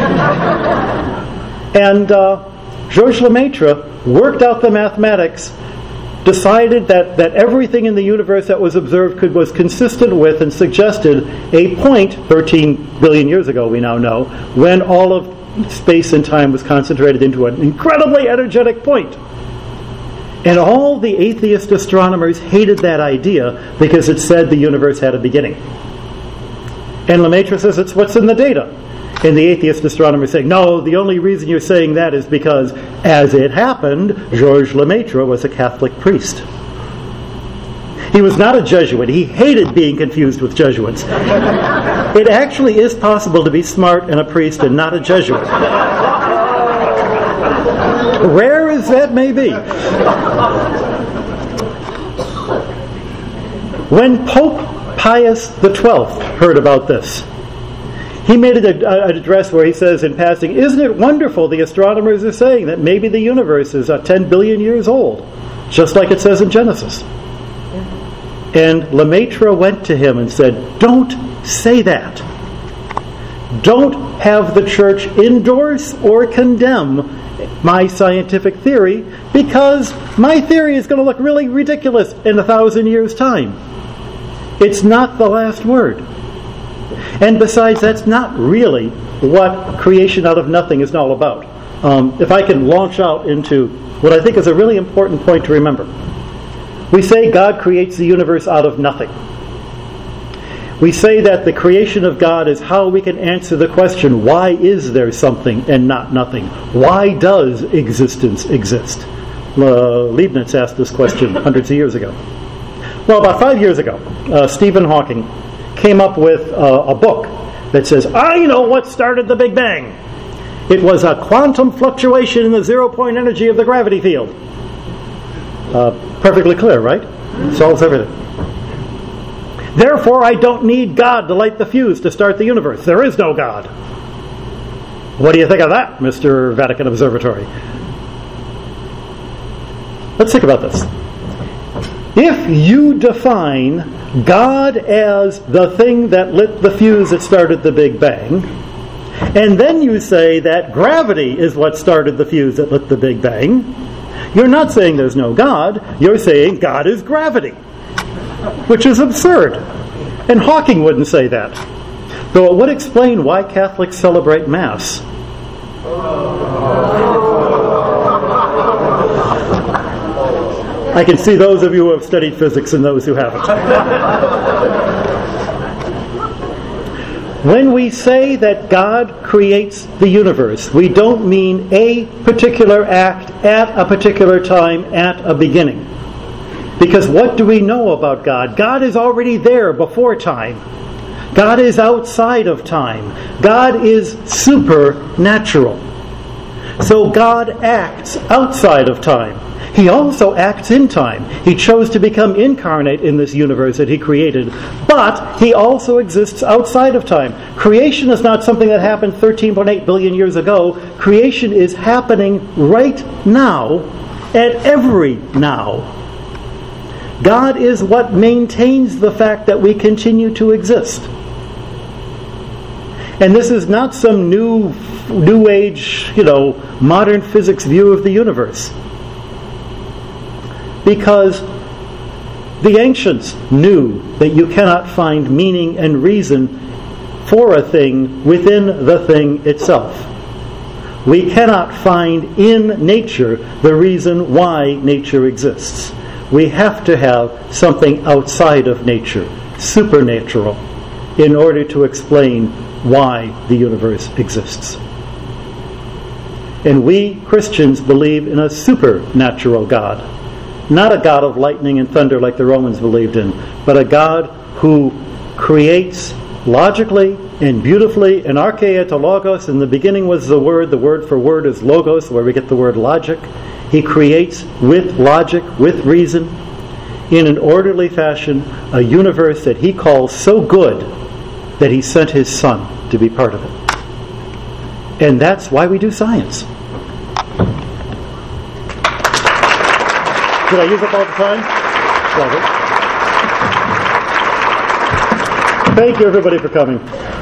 And uh, Georges Lemaitre worked out the mathematics, decided that, that everything in the universe that was observed could was consistent with, and suggested a point thirteen billion years ago, we now know, when all of space and time was concentrated into an incredibly energetic point. And all the atheist astronomers hated that idea because it said the universe had a beginning. And Lemaitre says it's what's in the data. And the atheist astronomers say, no, the only reason you're saying that is because, as it happened, Georges Lemaitre was a Catholic priest. He was not a Jesuit. He hated being confused with Jesuits. It actually is possible to be smart and a priest and not a Jesuit. Rare as that may be. When Pope Pius the twelfth heard about this, he made an address where he says in passing, isn't it wonderful the astronomers are saying that maybe the universe is uh, ten billion years old, just like it says in Genesis. And Lemaitre went to him and said, don't say that. Don't have the church endorse or condemn my scientific theory, because my theory is going to look really ridiculous in a thousand years' time. It's not the last word. And besides, that's not really what creation out of nothing is all about. Um, if I can launch out into what I think is a really important point to remember. We say God creates the universe out of nothing. We say that the creation of God is how we can answer the question, why is there something and not nothing? Why does existence exist? Uh, Leibniz asked this question hundreds of years ago. Well, about five years ago, uh, Stephen Hawking came up with uh, a book that says, I know what started the Big Bang. It was a quantum fluctuation in the zero-point energy of the gravity field. Uh, perfectly clear, right? Solves everything. Therefore, I don't need God to light the fuse to start the universe. There is no God. What do you think of that, Mister Vatican Observatory? Let's think about this. If you define God as the thing that lit the fuse that started the Big Bang, and then you say that gravity is what started the fuse that lit the Big Bang, you're not saying there's no God, you're saying God is gravity, which is absurd. And Hawking wouldn't say that, though it would explain why Catholics celebrate Mass. I can see those of you who have studied physics and those who haven't. When we say that God creates the universe, we don't mean a particular act at a particular time at a beginning. Because what do we know about God? God is already there before time. God is outside of time. God is supernatural. So God acts outside of time. He also acts in time. He chose to become incarnate in this universe that He created, but He also exists outside of time. Creation is not something that happened thirteen point eight billion years ago. Creation is happening right now, at every now. God is what maintains the fact that we continue to exist. And this is not some new, new age, you know, modern physics view of the universe. Because the ancients knew that you cannot find meaning and reason for a thing within the thing itself. We cannot find in nature the reason why nature exists. We have to have something outside of nature, supernatural, in order to explain why the universe exists. And we Christians believe in a supernatural God. Not a God of lightning and thunder like the Romans believed in, but a God who creates logically and beautifully. In archeia to logos, in the beginning was the Word. The word for word is logos, where we get the word logic. He creates with logic, with reason, in an orderly fashion, a universe that He calls so good that He sent His Son to be part of it. And that's why we do science. Did I use up all the time? Love it. Thank you, everybody, for coming.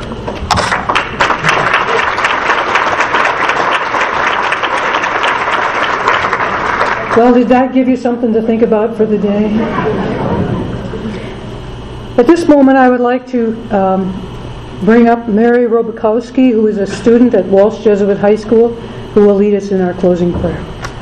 Well, did that give you something to think about for the day? At this moment, I would like to um, bring up Mary Robakowski, who is a student at Walsh Jesuit High School, who will lead us in our closing prayer.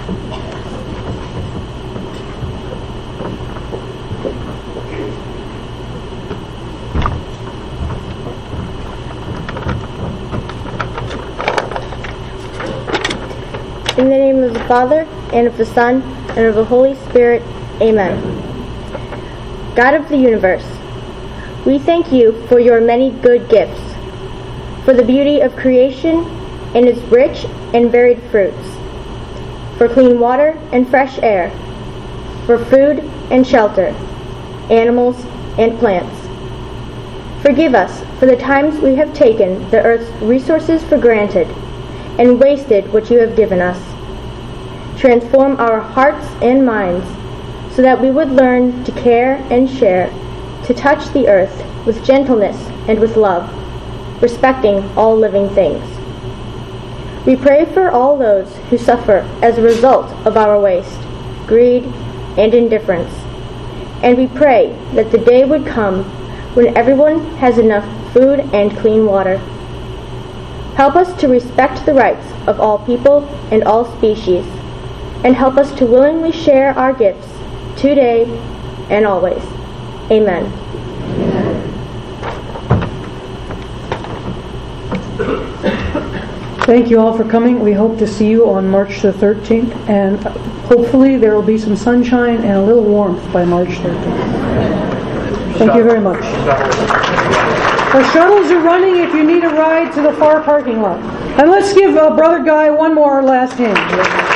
In the name of the Father, and of the Son, and of the Holy Spirit. Amen. God of the universe, we thank you for your many good gifts, for the beauty of creation and its rich and varied fruits, for clean water and fresh air, for food and shelter, animals and plants. Forgive us for the times we have taken the earth's resources for granted and wasted what you have given us. Transform our hearts and minds so that we would learn to care and share, to touch the earth with gentleness and with love, respecting all living things. We pray for all those who suffer as a result of our waste, greed, and indifference. And we pray that the day would come when everyone has enough food and clean water. Help us to respect the rights of all people and all species, and help us to willingly share our gifts today and always. Amen. Thank you all for coming. We hope to see you on March the thirteenth, and hopefully there will be some sunshine and a little warmth by March thirteenth. Thank you very much. The shuttles are running if you need a ride to the far parking lot. And let's give uh, Brother Guy one more last hand.